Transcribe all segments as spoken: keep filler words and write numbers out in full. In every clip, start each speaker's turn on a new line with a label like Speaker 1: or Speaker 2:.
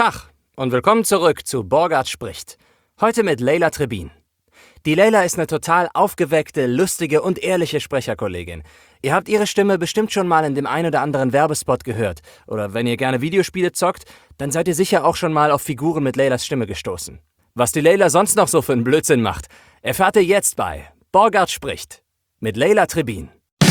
Speaker 1: Tag und willkommen zurück zu Borgard spricht. Heute mit Leila Trebin. Die Leila ist eine total aufgeweckte, lustige und ehrliche Sprecherkollegin. Ihr habt ihre Stimme bestimmt schon mal in dem ein oder anderen Werbespot gehört. Oder wenn ihr gerne Videospiele zockt, dann seid ihr sicher auch schon mal auf Figuren mit Leilas Stimme gestoßen. Was die Leila sonst noch so für einen Blödsinn macht, erfahrt ihr jetzt bei Borgard spricht mit Leila Trebin.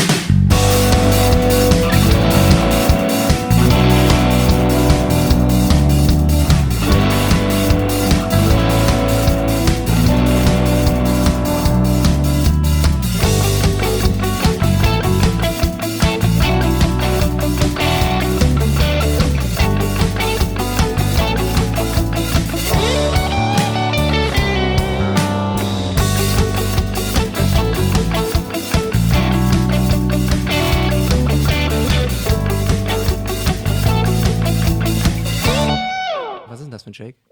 Speaker 1: Was für ein Shake?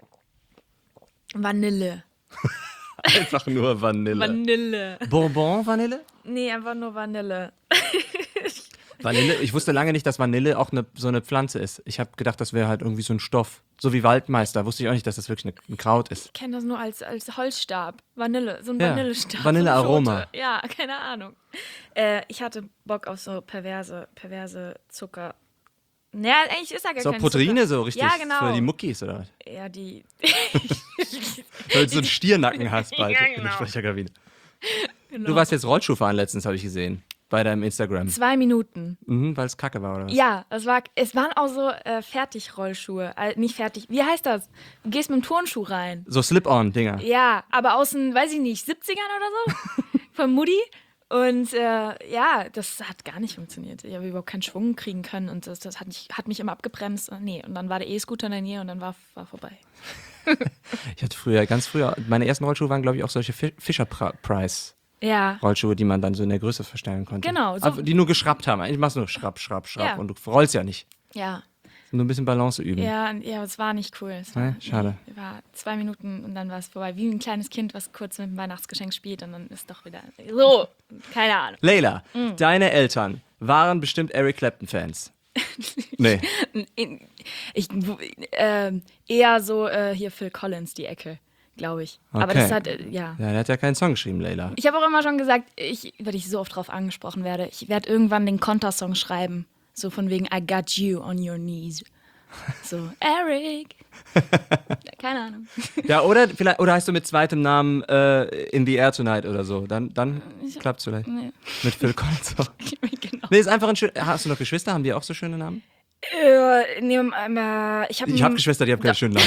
Speaker 2: Vanille.
Speaker 1: Einfach nur Vanille.
Speaker 2: Vanille.
Speaker 1: Bourbon Vanille?
Speaker 2: Nee, einfach nur Vanille.
Speaker 1: Vanille, ich wusste lange nicht, dass Vanille auch eine, so eine Pflanze ist. Ich habe gedacht, das wäre halt irgendwie so ein Stoff. So wie Waldmeister. Wusste ich auch nicht, dass das wirklich eine, ein Kraut ist.
Speaker 2: Ich kenne das nur als, als Holzstab. Vanille, so ein
Speaker 1: Ja,
Speaker 2: Vanillestab.
Speaker 1: Vanillearoma.
Speaker 2: So ja, keine Ahnung. Äh, ich hatte Bock auf so perverse, perverse Zucker. Naja, eigentlich ist da gar
Speaker 1: So
Speaker 2: kein
Speaker 1: Proteine
Speaker 2: Zucker.
Speaker 1: so richtig
Speaker 2: Ja, genau.
Speaker 1: für die Muckis oder was?
Speaker 2: Ja, die...
Speaker 1: Weil du so einen Stiernacken hast bald
Speaker 2: Ja,
Speaker 1: in der
Speaker 2: genau.
Speaker 1: Sprecherkabine.
Speaker 2: Genau.
Speaker 1: Du warst jetzt Rollschuh fahren letztens, habe ich gesehen. Bei deinem Instagram.
Speaker 2: Zwei Minuten.
Speaker 1: Mhm, weil es kacke war, oder was?
Speaker 2: Ja, es, war, es waren auch so äh, Fertigrollschuhe. Äh, nicht fertig. Wie heißt das? Du gehst mit dem Turnschuh rein.
Speaker 1: So Slip-on-Dinger.
Speaker 2: Ja, aber aus den, weiß ich nicht, siebzigern oder so. Von Mutti. Und äh, ja, das hat gar nicht funktioniert. Ich habe überhaupt keinen Schwung kriegen können und das, das hat, mich, hat mich immer abgebremst. Und nee, und dann war der E-Scooter in der Nähe und dann war, war vorbei.
Speaker 1: Ich hatte früher, ganz früher, meine ersten Rollschuhe waren, glaube ich, auch solche Fi- Fisher-Price.
Speaker 2: Ja.
Speaker 1: Rollschuhe, die man dann so in der Größe verstellen konnte.
Speaker 2: Genau, so-
Speaker 1: Aber die nur geschraubt haben. Eigentlich machst du nur schrapp, schrapp, schrapp
Speaker 2: Ja.
Speaker 1: und du rollst ja nicht.
Speaker 2: Ja.
Speaker 1: Nur ein bisschen Balance üben.
Speaker 2: Ja, ja, es war nicht cool. Es war,
Speaker 1: Nee, schade.
Speaker 2: Nee, war zwei Minuten und dann war es vorbei. Wie ein kleines Kind, was kurz mit dem Weihnachtsgeschenk spielt und dann ist doch wieder so. Keine Ahnung.
Speaker 1: Leila,
Speaker 2: Mhm.
Speaker 1: deine Eltern waren bestimmt Eric Clapton-Fans. Nee.
Speaker 2: Ich, äh, eher so äh, hier Phil Collins, die Ecke, glaube ich. Aber
Speaker 1: Okay.
Speaker 2: das hat, äh, ja.
Speaker 1: Ja, der hat ja keinen Song geschrieben, Leila.
Speaker 2: Ich habe auch immer schon gesagt, ich, weil ich so oft drauf angesprochen werde, ich werde irgendwann den Kontersong schreiben. So von wegen I got you on your knees. So, Eric. Keine Ahnung.
Speaker 1: Ja, oder vielleicht, oder heißt du mit zweitem Namen äh, In the Air Tonight oder so? Dann, dann klappt's vielleicht.
Speaker 2: Nee.
Speaker 1: Mit Phil Collins auch.
Speaker 2: Genau.
Speaker 1: Nee, ist einfach ein schön. Hast du noch Geschwister? Haben die auch so schöne Namen?
Speaker 2: Äh, nee, um, ähm, äh, ich habe
Speaker 1: Ich habe Geschwister, die haben keine schönen Namen.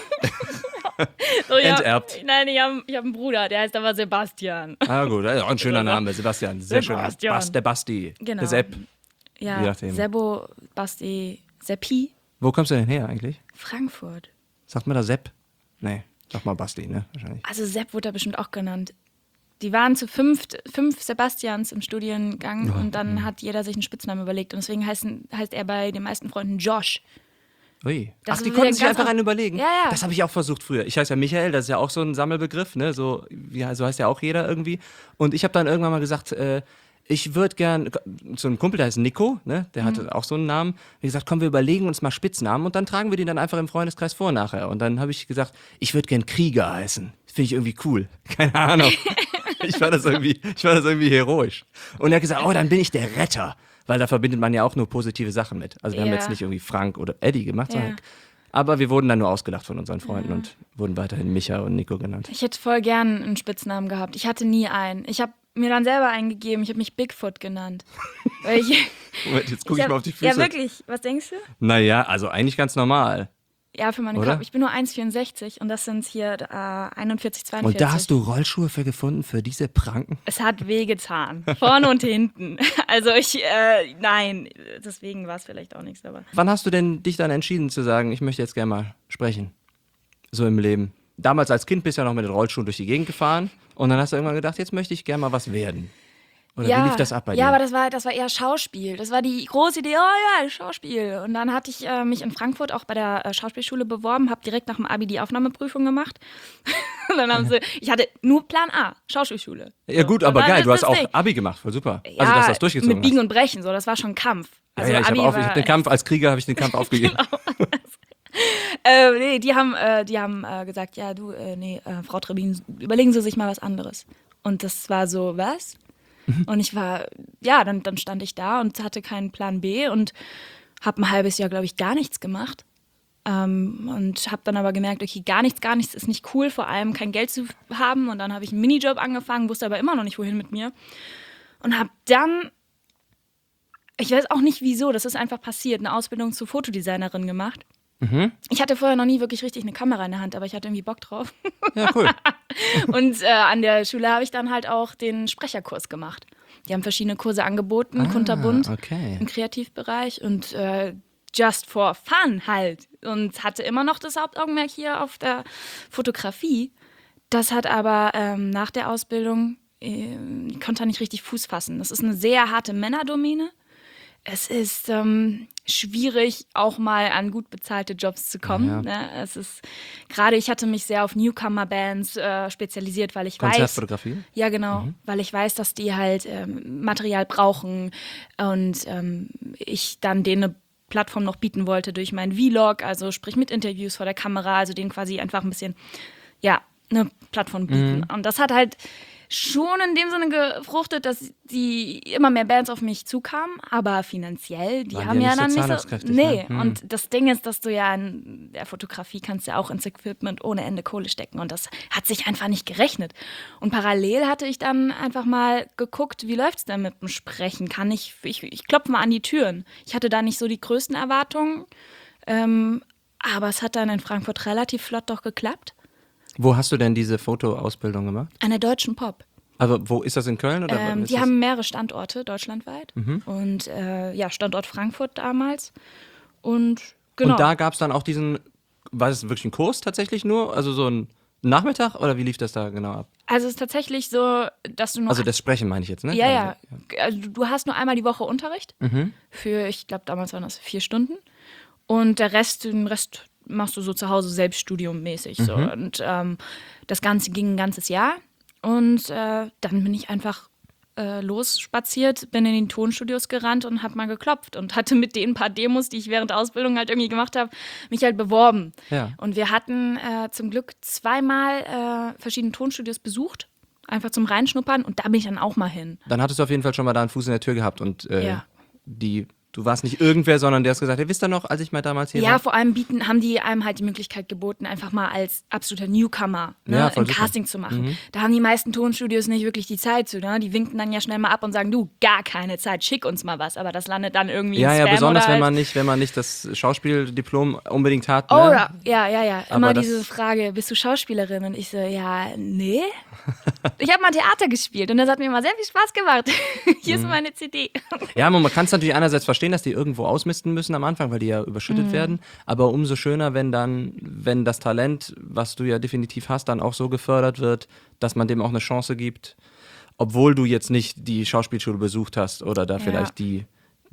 Speaker 2: so, ich hab-
Speaker 1: enterbt.
Speaker 2: Nein, ich habe ich hab einen Bruder, der heißt aber Sebastian.
Speaker 1: Ah, gut, das ist auch ein schöner Name. Sebastian. Sehr schön.
Speaker 2: Sebastian.
Speaker 1: Bas, der Basti.
Speaker 2: Genau.
Speaker 1: Der Sepp. Je
Speaker 2: Ja,
Speaker 1: nachdem.
Speaker 2: Sebo, Basti, Seppi,
Speaker 1: Wo kommst du denn her eigentlich?
Speaker 2: Frankfurt.
Speaker 1: Sagt man da Sepp? Nee, sag mal Basti, ne? Wahrscheinlich.
Speaker 2: Also Sepp wurde da bestimmt auch genannt. Die waren zu fünf, fünf Sebastians im Studiengang
Speaker 1: Ja,
Speaker 2: und dann hat jeder sich einen Spitznamen überlegt. Und deswegen heißen, heißt er bei den meisten Freunden Josh.
Speaker 1: Ui.
Speaker 2: Das
Speaker 1: Ach, die
Speaker 2: ist
Speaker 1: konnten
Speaker 2: wieder
Speaker 1: sich
Speaker 2: ganz
Speaker 1: einfach
Speaker 2: au-
Speaker 1: einen überlegen.
Speaker 2: Ja, ja.
Speaker 1: Das habe ich auch versucht früher. Ich heiße ja Michael, das ist ja auch so ein Sammelbegriff, ne? So, wie, so heißt ja auch jeder irgendwie. Und ich habe dann irgendwann mal gesagt, äh, ich würde gern, so ein Kumpel, der heißt Nico, ne? Der hatte auch so einen Namen. Wie gesagt, komm, wir überlegen uns mal Spitznamen und dann tragen wir den dann einfach im Freundeskreis vor nachher. Und dann habe ich gesagt, ich würde gern Krieger heißen. Das finde ich irgendwie cool. Keine Ahnung. ich, fand das irgendwie, ich fand das irgendwie heroisch. Und er hat gesagt, oh, dann bin ich der Retter. Weil da verbindet man ja auch nur positive Sachen mit. Also wir haben
Speaker 2: Ja.
Speaker 1: jetzt nicht irgendwie Frank oder Eddie gemacht,
Speaker 2: Ja.
Speaker 1: sondern aber wir wurden dann nur ausgelacht von unseren Freunden und wurden weiterhin Micha und Nico genannt.
Speaker 2: Ich hätte voll gern einen Spitznamen gehabt. Ich hatte nie einen. Ich habe mir dann selber eingegeben. Ich habe mich Bigfoot genannt. Weil ich,
Speaker 1: Moment, jetzt gucke ich,
Speaker 2: hab-
Speaker 1: mal auf die Füße.
Speaker 2: Ja, wirklich. Was denkst du?
Speaker 1: Naja, also eigentlich ganz normal.
Speaker 2: Ja, für meine
Speaker 1: Oder?
Speaker 2: Körper. Ich bin nur eins Komma vierundsechzig und das sind hier äh, einundvierzig, zweiundvierzig.
Speaker 1: Und da hast du Rollschuhe für gefunden, für diese Pranken?
Speaker 2: Es hat wehgetan. Vorne und hinten. Also ich, äh, nein, deswegen war es vielleicht auch nichts, aber.
Speaker 1: Wann hast du denn dich dann entschieden zu sagen, ich möchte jetzt gerne mal sprechen? So im Leben. Damals als Kind bist du ja noch mit den Rollschuhen durch die Gegend gefahren und dann hast du irgendwann gedacht, jetzt möchte ich gerne mal was werden. Oder
Speaker 2: ja,
Speaker 1: wie lief das ab bei dir?
Speaker 2: Ja, aber das war, das war eher Schauspiel. Das war die große Idee, oh ja, Schauspiel. Und dann hatte ich äh, mich in Frankfurt auch bei der äh, Schauspielschule beworben, habe direkt nach dem Abi die Aufnahmeprüfung gemacht. Und dann haben sie, ich hatte nur Plan A, Schauspielschule.
Speaker 1: Ja gut,
Speaker 2: So.
Speaker 1: aber
Speaker 2: Und dann
Speaker 1: geil,
Speaker 2: ist
Speaker 1: du hast
Speaker 2: das
Speaker 1: auch
Speaker 2: Ding.
Speaker 1: Abi gemacht, voll super.
Speaker 2: Ja,
Speaker 1: Also, dass du das durchgezogen
Speaker 2: mit Biegen
Speaker 1: hast.
Speaker 2: und Brechen, so, das war schon Kampf.
Speaker 1: Ja,
Speaker 2: Also
Speaker 1: ja, ich
Speaker 2: Abi
Speaker 1: habe auch, ich
Speaker 2: war
Speaker 1: hab den Kampf als Krieger habe ich den Kampf aufgegeben.
Speaker 2: äh, nee, die haben, äh, die haben äh, gesagt, ja, du, äh, nee, äh, Frau Trebin, überlegen Sie sich mal was anderes. Und das war so, was? Und ich war, ja, dann, dann stand ich da und hatte keinen Plan B und habe ein halbes Jahr, glaube ich, gar nichts gemacht. Ähm, und habe dann aber gemerkt, okay, gar nichts, gar nichts ist nicht cool, vor allem kein Geld zu haben. Und dann habe ich einen Minijob angefangen, wusste aber immer noch nicht, wohin mit mir. Und habe dann, ich weiß auch nicht wieso, das ist einfach passiert, eine Ausbildung zur Fotodesignerin gemacht. Mhm. Ich hatte vorher noch nie wirklich richtig eine Kamera in der Hand, aber ich hatte irgendwie Bock drauf.
Speaker 1: Ja, cool.
Speaker 2: Und äh, an der Schule habe ich dann halt auch den Sprecherkurs gemacht. Die haben verschiedene Kurse angeboten,
Speaker 1: Ah,
Speaker 2: kunterbunt,
Speaker 1: okay.
Speaker 2: im Kreativbereich und äh, just for fun halt. Und hatte immer noch das Hauptaugenmerk hier auf der Fotografie. Das hat aber ähm, nach der Ausbildung, äh, ich konnte da nicht richtig Fuß fassen. Das ist eine sehr harte Männerdomäne. Es ist ähm, schwierig, auch mal an gut bezahlte Jobs zu kommen.
Speaker 1: Ja.
Speaker 2: Ne? Es ist gerade, ich hatte mich sehr auf Newcomer-Bands äh, spezialisiert, weil ich weiß,
Speaker 1: Konzertfotografie?
Speaker 2: ja genau,
Speaker 1: Mhm.
Speaker 2: weil ich weiß, dass die halt ähm, Material brauchen und ähm, ich dann denen eine Plattform noch bieten wollte durch meinen Vlog, also sprich mit Interviews vor der Kamera, also denen quasi einfach ein bisschen, ja, eine Plattform bieten.
Speaker 1: Mhm.
Speaker 2: Und das hat halt schon in dem Sinne gefruchtet, dass die immer mehr Bands auf mich zukamen, aber finanziell, die
Speaker 1: Waren die
Speaker 2: haben
Speaker 1: ja
Speaker 2: ja
Speaker 1: nicht
Speaker 2: dann
Speaker 1: so
Speaker 2: nicht so.
Speaker 1: zahlungskräftig,
Speaker 2: Nee,
Speaker 1: ne? Hm.
Speaker 2: und das Ding ist, dass du ja in der Fotografie kannst ja auch ins Equipment ohne Ende Kohle stecken und das hat sich einfach nicht gerechnet. Und parallel hatte ich dann einfach mal geguckt, wie läuft's denn mit dem Sprechen? Kann ich, ich, ich klopfe mal an die Türen. Ich hatte da nicht so die größten Erwartungen, ähm, aber es hat dann in Frankfurt relativ flott doch geklappt.
Speaker 1: Wo hast du denn diese Fotoausbildung gemacht?
Speaker 2: An der Deutschen Pop.
Speaker 1: Also wo ist das in Köln? Oder
Speaker 2: Ähm,
Speaker 1: ist
Speaker 2: die
Speaker 1: das?
Speaker 2: haben mehrere Standorte deutschlandweit.
Speaker 1: Mhm.
Speaker 2: Und äh, ja, Standort Frankfurt damals. Und genau.
Speaker 1: Und da gab es dann auch diesen, war das wirklich ein Kurs tatsächlich nur? Also so ein Nachmittag oder wie lief das da genau ab?
Speaker 2: Also es ist tatsächlich so, dass du nur.
Speaker 1: Also das Sprechen meine ich jetzt, ne?
Speaker 2: ja, ja. Also du hast nur einmal die Woche Unterricht.
Speaker 1: Mhm.
Speaker 2: Für, ich glaube, damals waren das vier Stunden. Und der Rest, den Rest machst du so zu Hause selbststudiummäßig. So.
Speaker 1: Mhm.
Speaker 2: Und ähm, das Ganze ging ein ganzes Jahr. Und äh, dann bin ich einfach äh, losspaziert, bin in die Tonstudios gerannt und habe mal geklopft und hatte mit den paar Demos, die ich während der Ausbildung halt irgendwie gemacht habe, mich halt beworben.
Speaker 1: Ja.
Speaker 2: Und wir hatten äh, zum Glück zweimal äh, verschiedene Tonstudios besucht, einfach zum Reinschnuppern und da bin ich dann auch mal hin.
Speaker 1: Dann hattest du auf jeden Fall schon mal da einen Fuß in der Tür gehabt und äh,
Speaker 2: Ja.
Speaker 1: die, du warst nicht irgendwer, sondern der hat gesagt, hey, wisst ihr noch, als ich mal damals hier
Speaker 2: Ja,
Speaker 1: war?
Speaker 2: vor allem bieten, haben die einem halt die Möglichkeit geboten, einfach mal als absoluter Newcomer ne,
Speaker 1: Ja, voll
Speaker 2: ein
Speaker 1: super.
Speaker 2: Casting zu machen.
Speaker 1: Mhm.
Speaker 2: Da haben die meisten Tonstudios nicht wirklich die Zeit zu. Ne? Die winken dann ja schnell mal ab und sagen, du, gar keine Zeit, schick uns mal was. Aber das landet dann irgendwie
Speaker 1: Ja,
Speaker 2: in
Speaker 1: ja,
Speaker 2: Spam
Speaker 1: besonders
Speaker 2: oder
Speaker 1: wenn
Speaker 2: halt,
Speaker 1: man nicht, wenn man nicht das Schauspieldiplom unbedingt hat.
Speaker 2: Oh,
Speaker 1: Ne?
Speaker 2: ja, ja, ja.
Speaker 1: Aber
Speaker 2: Immer
Speaker 1: das-
Speaker 2: diese Frage, bist du Schauspielerin? Und ich so, ja, nee. Ich habe mal Theater gespielt und das hat mir immer sehr viel Spaß gemacht. Hier
Speaker 1: Mhm.
Speaker 2: ist meine C D.
Speaker 1: Ja, man kann es natürlich einerseits verstehen, dass die irgendwo ausmisten müssen am Anfang, weil die ja überschüttet werden. Aber umso schöner, wenn dann, wenn das Talent, was du ja definitiv hast, dann auch so gefördert wird, dass man dem auch eine Chance gibt, obwohl du jetzt nicht die Schauspielschule besucht hast oder da
Speaker 2: Ja.
Speaker 1: vielleicht die,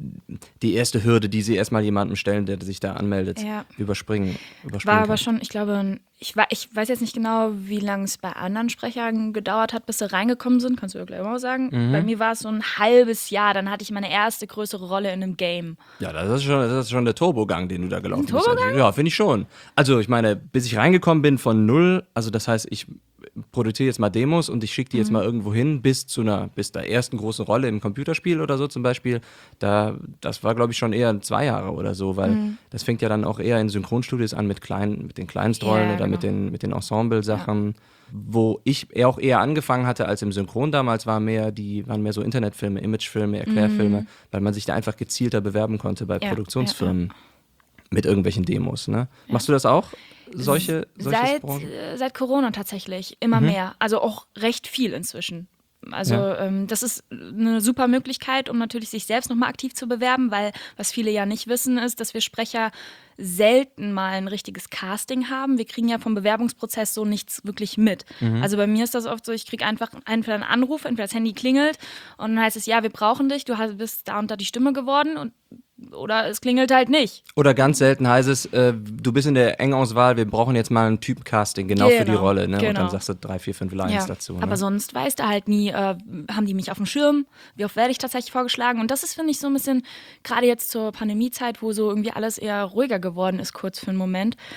Speaker 1: die erste Hürde, die sie erstmal jemandem stellen, der sich da anmeldet,
Speaker 2: Ja.
Speaker 1: überspringen, überspringen
Speaker 2: War aber
Speaker 1: kann.
Speaker 2: schon, ich glaube, ich, war, ich weiß jetzt nicht genau, wie lange es bei anderen Sprechern gedauert hat, bis sie reingekommen sind. Kannst du ja gleich mal sagen.
Speaker 1: Mhm.
Speaker 2: Bei mir war es so ein halbes Jahr, dann hatte ich meine erste größere Rolle in einem Game.
Speaker 1: Ja, das ist schon, das ist schon der Turbogang, den du da gelaufen
Speaker 2: Ein
Speaker 1: bist.
Speaker 2: Turbogang?
Speaker 1: Ja, finde ich schon. Also ich meine, bis ich reingekommen bin von null, also das heißt, ich produziere jetzt mal Demos und ich schicke die
Speaker 2: Mhm.
Speaker 1: jetzt mal irgendwo hin bis zu einer, bis der ersten großen Rolle im Computerspiel oder so zum Beispiel. Da, das war, glaube ich, schon eher zwei Jahre oder so, weil
Speaker 2: Mhm.
Speaker 1: das fängt ja dann auch eher in Synchronstudios an mit kleinen, mit den Kleinstrollen
Speaker 2: Ja,
Speaker 1: oder mit
Speaker 2: genau.
Speaker 1: den, mit den Ensemble-Sachen. Wo ich eher auch eher angefangen hatte als im Synchron damals, war mehr die, waren mehr so Internetfilme, Imagefilme, Erklärfilme, weil man sich da einfach gezielter bewerben konnte bei
Speaker 2: Mhm. Ja,
Speaker 1: Produktionsfirmen mit irgendwelchen Demos. Ne? Machst du das auch? Solche, solche
Speaker 2: Seit,
Speaker 1: Branchen?
Speaker 2: äh, seit Corona tatsächlich, immer
Speaker 1: Mhm.
Speaker 2: mehr. Also auch recht viel inzwischen. Also
Speaker 1: Ja.
Speaker 2: ähm, das ist eine super Möglichkeit, um natürlich sich selbst nochmal aktiv zu bewerben, weil was viele ja nicht wissen ist, dass wir Sprecher selten mal ein richtiges Casting haben. Wir kriegen ja vom Bewerbungsprozess so nichts wirklich mit.
Speaker 1: Mhm.
Speaker 2: Also bei mir ist das oft so, ich kriege einfach entweder einen Anruf, entweder das Handy klingelt und dann heißt es, ja, wir brauchen dich, du hast, bist da und da die Stimme geworden und oder es klingelt halt nicht.
Speaker 1: Oder ganz selten heißt es, äh, du bist in der Engauswahl, wir brauchen jetzt mal ein Typencasting, genau, für die
Speaker 2: Genau,
Speaker 1: Rolle. Ne? Und
Speaker 2: genau.
Speaker 1: dann sagst du drei, vier, fünf Lines
Speaker 2: Ja,
Speaker 1: dazu. Ne?
Speaker 2: aber sonst weißt du halt nie, äh, haben die mich auf dem Schirm, wie oft werde ich tatsächlich vorgeschlagen. Und das ist, finde ich, so ein bisschen, gerade jetzt zur Pandemiezeit, wo so irgendwie alles eher ruhiger geworden ist, kurz für einen Moment,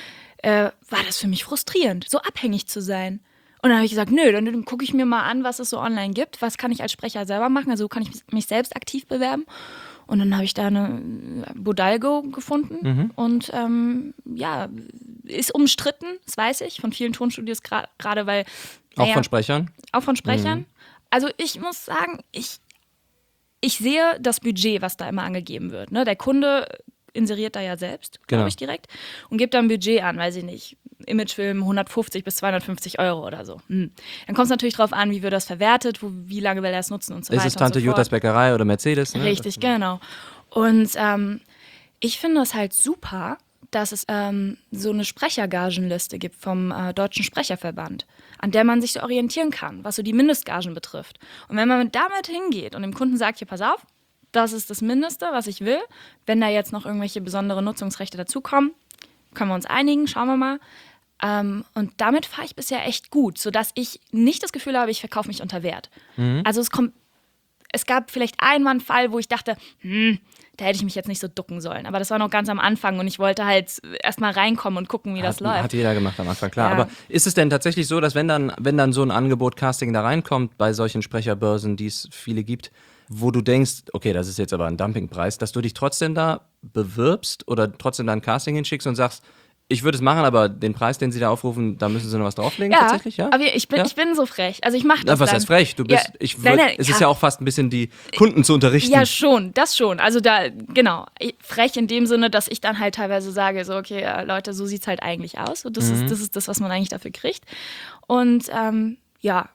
Speaker 2: äh, war das für mich frustrierend, so abhängig zu sein. Und dann habe ich gesagt, nö, dann, dann gucke ich mir mal an, was es so online gibt. Was kann ich als Sprecher selber machen? Also kann ich mich selbst aktiv bewerben. Und dann habe ich da eine Bodalgo gefunden. Mhm. Und ähm, ja, ist umstritten, das weiß ich, von vielen Tonstudios, gerade gra- weil...
Speaker 1: Auch
Speaker 2: naja,
Speaker 1: von Sprechern?
Speaker 2: Auch von Sprechern.
Speaker 1: Mhm.
Speaker 2: Also ich muss sagen, ich, ich sehe das Budget, was da immer angegeben wird. Ne? Der Kunde inseriert da ja selbst, glaube
Speaker 1: genau.
Speaker 2: ich, direkt. Und gibt da ein Budget an, weiß ich nicht, Imagefilm hundertfünfzig bis zweihundertfünfzig Euro oder so. Hm. Dann kommt es natürlich drauf an, wie wird das verwertet, wo, wie lange will er es nutzen und so
Speaker 1: ist
Speaker 2: weiter.
Speaker 1: Ist es Tante
Speaker 2: und so
Speaker 1: Jutas Bäckerei oder Mercedes? Ne?
Speaker 2: Richtig, genau. Und ähm, ich finde es halt super, dass es ähm, so eine Sprechergagenliste gibt vom äh, Deutschen Sprecherverband, an der man sich so orientieren kann, was so die Mindestgagen betrifft. Und wenn man damit hingeht und dem Kunden sagt, hier, pass auf, das ist das Mindeste, was ich will. Wenn da jetzt noch irgendwelche besondere Nutzungsrechte dazukommen, können wir uns einigen, schauen wir mal. Ähm, und damit fahre ich bisher echt gut, sodass ich nicht das Gefühl habe, ich verkaufe mich unter Wert. Mhm. Also es kommt, es gab vielleicht einmal einen Fall, wo ich dachte, hm, da hätte ich mich jetzt nicht so ducken sollen. Aber das war noch ganz am Anfang und ich wollte halt erst mal reinkommen und gucken, wie
Speaker 1: hat,
Speaker 2: das läuft.
Speaker 1: Hat jeder gemacht am Anfang, klar.
Speaker 2: Ja.
Speaker 1: Aber ist es denn tatsächlich so, dass wenn dann, wenn dann so ein Angebot Casting da reinkommt, bei solchen Sprecherbörsen, die es viele gibt, wo du denkst, okay, das ist jetzt aber ein Dumpingpreis, dass du dich trotzdem da bewirbst oder trotzdem da ein Casting hinschickst und sagst, ich würde es machen, aber den Preis, den sie da aufrufen, da müssen sie noch was drauflegen
Speaker 2: ja,
Speaker 1: tatsächlich, ja?
Speaker 2: aber ich bin,
Speaker 1: ja?
Speaker 2: ich bin so frech. Also ich mache das
Speaker 1: ja, was
Speaker 2: dann.
Speaker 1: heißt frech? Du bist,
Speaker 2: ja,
Speaker 1: ich würd,
Speaker 2: nein, nein,
Speaker 1: es
Speaker 2: ja.
Speaker 1: ist ja auch fast ein bisschen die Kunden zu unterrichten.
Speaker 2: Ja, schon, das schon. Also da, genau, frech in dem Sinne, dass ich dann halt teilweise sage, so, okay, äh, Leute, so sieht's halt eigentlich aus. Und das, mhm. ist, das ist das, was man eigentlich dafür kriegt. Und ähm, ja,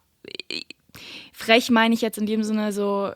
Speaker 2: frech meine ich jetzt in dem Sinne so,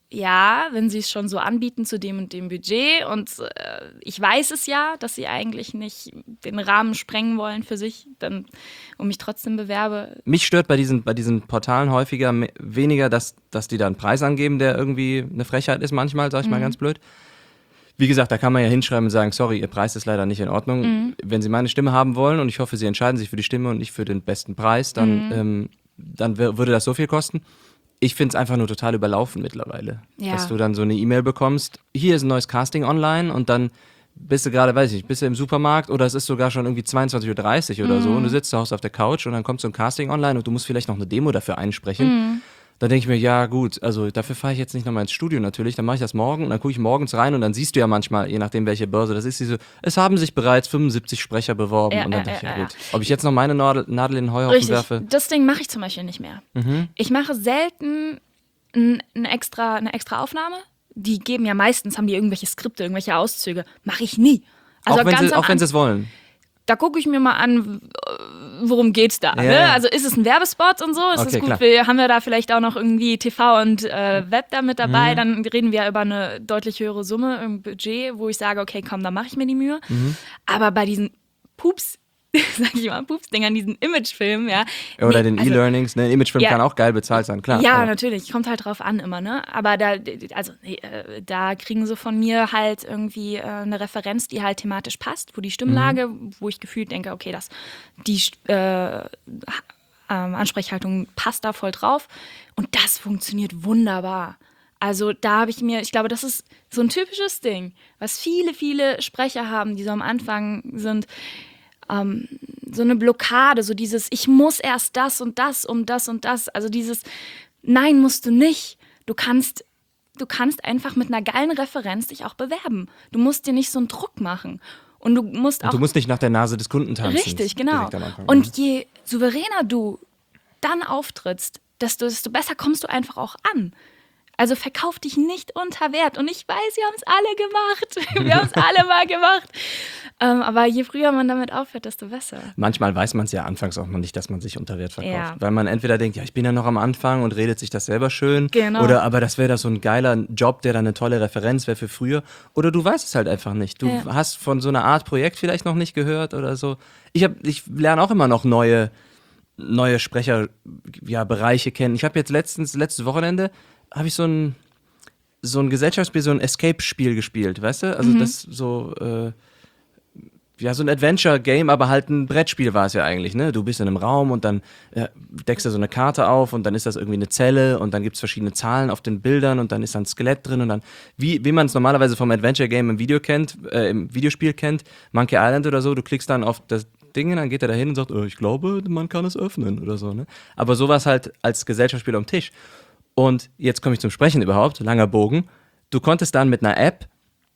Speaker 2: ja, wenn sie es schon so anbieten zu dem und dem Budget und äh, ich weiß es ja, dass sie eigentlich nicht den Rahmen sprengen wollen für sich, dann und mich trotzdem bewerbe.
Speaker 1: Mich stört bei diesen, bei diesen Portalen häufiger me- weniger, dass, dass die da einen Preis angeben, der irgendwie eine Frechheit ist manchmal, sag ich mhm. mal ganz blöd. Wie gesagt, da kann man ja hinschreiben und sagen, sorry, ihr Preis ist leider nicht in Ordnung. Mhm. Wenn sie meine Stimme haben wollen und ich hoffe, sie entscheiden sich für die Stimme und nicht für den besten Preis, dann, mhm. ähm, dann w- würde das so viel kosten. Ich finde es einfach nur total überlaufen mittlerweile. Ja. Dass du dann so eine E-Mail bekommst, hier ist ein neues Casting online und dann bist du gerade, weiß ich nicht, bist du im Supermarkt oder es ist sogar schon irgendwie zweiundzwanzig Uhr dreißig oder mhm. so und du sitzt zu Hause auf der Couch und dann kommt so ein Casting online und du musst vielleicht noch eine Demo dafür einsprechen. Mhm. Da denke ich mir, ja gut, also dafür fahre ich jetzt nicht nochmal ins Studio natürlich, dann mache ich das morgen und dann gucke ich morgens rein und dann siehst du ja manchmal, je nachdem welche Börse das ist, diese, es haben sich bereits fünfundsiebzig Sprecher beworben
Speaker 2: ja,
Speaker 1: und dann
Speaker 2: äh,
Speaker 1: dachte ich, ja,
Speaker 2: äh,
Speaker 1: gut, ob ich jetzt noch meine Nadel, Nadel in den Heuhaufen
Speaker 2: Richtig.
Speaker 1: werfe.
Speaker 2: Das Ding mache ich zum Beispiel nicht mehr. Mhm. Ich mache selten ein, ein extra, eine extra Aufnahme. Die geben ja meistens, haben die irgendwelche Skripte, irgendwelche Auszüge. Mache ich nie. Also
Speaker 1: auch wenn
Speaker 2: ganz
Speaker 1: sie, auch wenn sie es wollen.
Speaker 2: Da gucke ich mir mal an, worum geht's da. Ja, ne?
Speaker 1: ja.
Speaker 2: Also ist es ein Werbespot und so? Ist
Speaker 1: okay,
Speaker 2: es gut?
Speaker 1: Klar.
Speaker 2: Wir, haben wir da vielleicht auch noch irgendwie T V und äh, Web da mit dabei? Mhm. Dann reden wir über eine deutlich höhere Summe im Budget, wo ich sage, okay, komm, da mache ich mir die Mühe. Mhm. Aber bei diesen Pups, sag ich mal, Pupsdingern, diesen Imagefilmen, ja.
Speaker 1: Oder
Speaker 2: nee,
Speaker 1: den
Speaker 2: also,
Speaker 1: E-Learnings, ne? Ein Imagefilm ja, kann auch geil bezahlt sein, klar.
Speaker 2: Ja,
Speaker 1: aber.
Speaker 2: natürlich, kommt halt drauf an immer, ne? Aber da, also, nee, da kriegen sie von mir halt irgendwie äh, eine Referenz, die halt thematisch passt, wo die Stimmlage, mhm. wo ich gefühlt denke, okay, das, die äh, äh, Ansprechhaltung passt da voll drauf. Und das funktioniert wunderbar. Also da habe ich mir, ich glaube, das ist so ein typisches Ding, was viele, viele Sprecher haben, die so am Anfang sind, ähm, so eine Blockade, so dieses, ich muss erst das und das, um das und das. Also dieses, nein, musst du nicht. Du kannst, du kannst einfach mit einer geilen Referenz dich auch bewerben. Du musst dir nicht so einen Druck machen. Und du musst auch.
Speaker 1: Und du musst nicht nach der Nase des Kunden tanzen.
Speaker 2: Richtig, genau. Und je souveräner du dann auftrittst, desto, desto besser kommst du einfach auch an. Also verkauf dich nicht unter Wert. Und ich weiß, wir haben es alle gemacht. Wir haben es alle mal gemacht. Ähm, aber je früher man damit aufhört, desto besser.
Speaker 1: Manchmal weiß man es ja anfangs auch noch nicht, dass man sich unter Wert verkauft.
Speaker 2: Ja.
Speaker 1: Weil man entweder denkt, ja, ich bin ja noch am Anfang und redet sich das selber schön.
Speaker 2: Genau.
Speaker 1: Oder aber das wäre da so ein geiler Job, der dann eine tolle Referenz wäre für früher. Oder du weißt es halt einfach nicht. Du ja. hast von so einer Art Projekt vielleicht noch nicht gehört oder so. Ich, hab, ich lerne auch immer noch neue, neue Sprecherbereiche ja, kennen. Ich habe jetzt letztens, letztes Wochenende, habe ich so ein, so ein Gesellschaftsspiel, so ein Escape-Spiel gespielt, weißt du? Also mhm. das so, äh, ja, so ein Adventure-Game, aber halt ein Brettspiel war es ja eigentlich, ne? Du bist in einem Raum und dann äh, deckst du so eine Karte auf und dann ist das irgendwie eine Zelle und dann gibt es verschiedene Zahlen auf den Bildern und dann ist da ein Skelett drin und dann, wie, wie man es normalerweise vom Adventure-Game im Video kennt, äh, im Videospiel kennt, Monkey Island oder so, du klickst dann auf das Ding, dann geht er da hin und sagt, oh, ich glaube, man kann es öffnen oder so. Ne? Aber sowas halt als Gesellschaftsspiel am Tisch. Und jetzt komme ich zum Sprechen überhaupt, langer Bogen. Du konntest dann mit einer App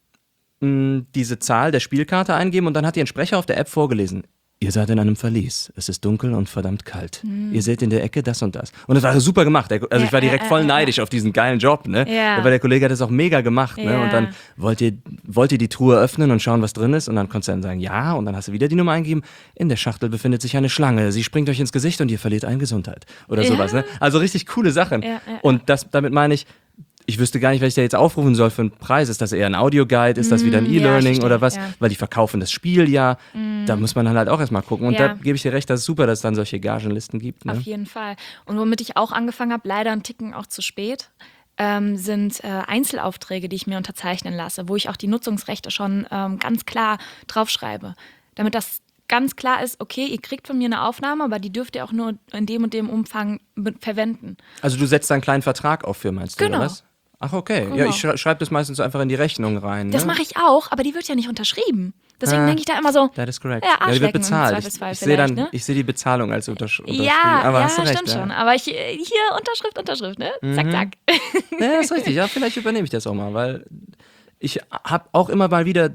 Speaker 1: mh, diese Zahl der Spielkarte eingeben und dann hat dir ein Sprecher auf der App vorgelesen. Ihr seid in einem Verlies. Es ist dunkel und verdammt kalt. Mhm. Ihr seht in der Ecke das und das. Und das war super gemacht. Also
Speaker 2: Ja,
Speaker 1: ich war direkt
Speaker 2: äh,
Speaker 1: voll
Speaker 2: äh,
Speaker 1: neidisch
Speaker 2: äh.
Speaker 1: auf diesen geilen Job. Ne?
Speaker 2: Ja.
Speaker 1: Weil der Kollege hat das auch mega gemacht. Ne?
Speaker 2: Ja.
Speaker 1: Und dann wollt ihr, wollt ihr die Truhe öffnen und schauen, was drin ist. Und dann konntest du dann sagen, ja. Und dann hast du wieder die Nummer eingegeben. In der Schachtel befindet sich eine Schlange. Sie springt euch ins Gesicht und ihr verliert eine Gesundheit. Oder
Speaker 2: Ja.
Speaker 1: sowas. Ne? Also richtig coole Sachen.
Speaker 2: Ja, ja, ja.
Speaker 1: Und das, damit meine ich, ich wüsste gar nicht, was ich da jetzt aufrufen soll für einen Preis. Ist das eher ein Audioguide? Ist das wieder ein
Speaker 2: Mm, ja, ich
Speaker 1: E-Learning
Speaker 2: verstehe,
Speaker 1: oder was?
Speaker 2: ja.
Speaker 1: Weil die verkaufen das Spiel ja. Mm. Da muss man dann halt auch erstmal gucken. Und
Speaker 2: Ja.
Speaker 1: da gebe ich dir recht, das ist super, dass es dann solche Gagenlisten gibt. Ne?
Speaker 2: Auf jeden Fall. Und womit ich auch angefangen habe, leider einen Ticken auch zu spät, ähm, sind äh, Einzelaufträge, die ich mir unterzeichnen lasse, wo ich auch die Nutzungsrechte schon ähm, ganz klar draufschreibe. Damit das ganz klar ist, okay, ihr kriegt von mir eine Aufnahme, aber die dürft ihr auch nur in dem und dem Umfang be- verwenden.
Speaker 1: Also du setzt da einen kleinen Vertrag auf für, meinst du,
Speaker 2: Genau.
Speaker 1: oder was? Ach, okay.
Speaker 2: Genau.
Speaker 1: Ja, ich schrei- schreibe das meistens so einfach in die Rechnung rein. Ne?
Speaker 2: Das mache ich auch, aber die wird ja nicht unterschrieben. Deswegen
Speaker 1: Ah,
Speaker 2: denke ich da immer so,
Speaker 1: That is correct.
Speaker 2: ja,
Speaker 1: Ja, die wird
Speaker 2: Arschlecken im
Speaker 1: bezahlt. Ich,
Speaker 2: Zweifelsfall
Speaker 1: ich sehe dann,
Speaker 2: vielleicht, ne?
Speaker 1: ich sehe die Bezahlung als untersch unterschrieben.
Speaker 2: ja,
Speaker 1: Aber
Speaker 2: ja,
Speaker 1: hast du recht,
Speaker 2: stimmt
Speaker 1: ja.
Speaker 2: schon. Aber ich, äh, hier Unterschrift, Unterschrift, ne? Zack, zack.
Speaker 1: Ja, das ist richtig. Ja, vielleicht übernehme ich das auch mal, weil ich habe auch immer mal wieder,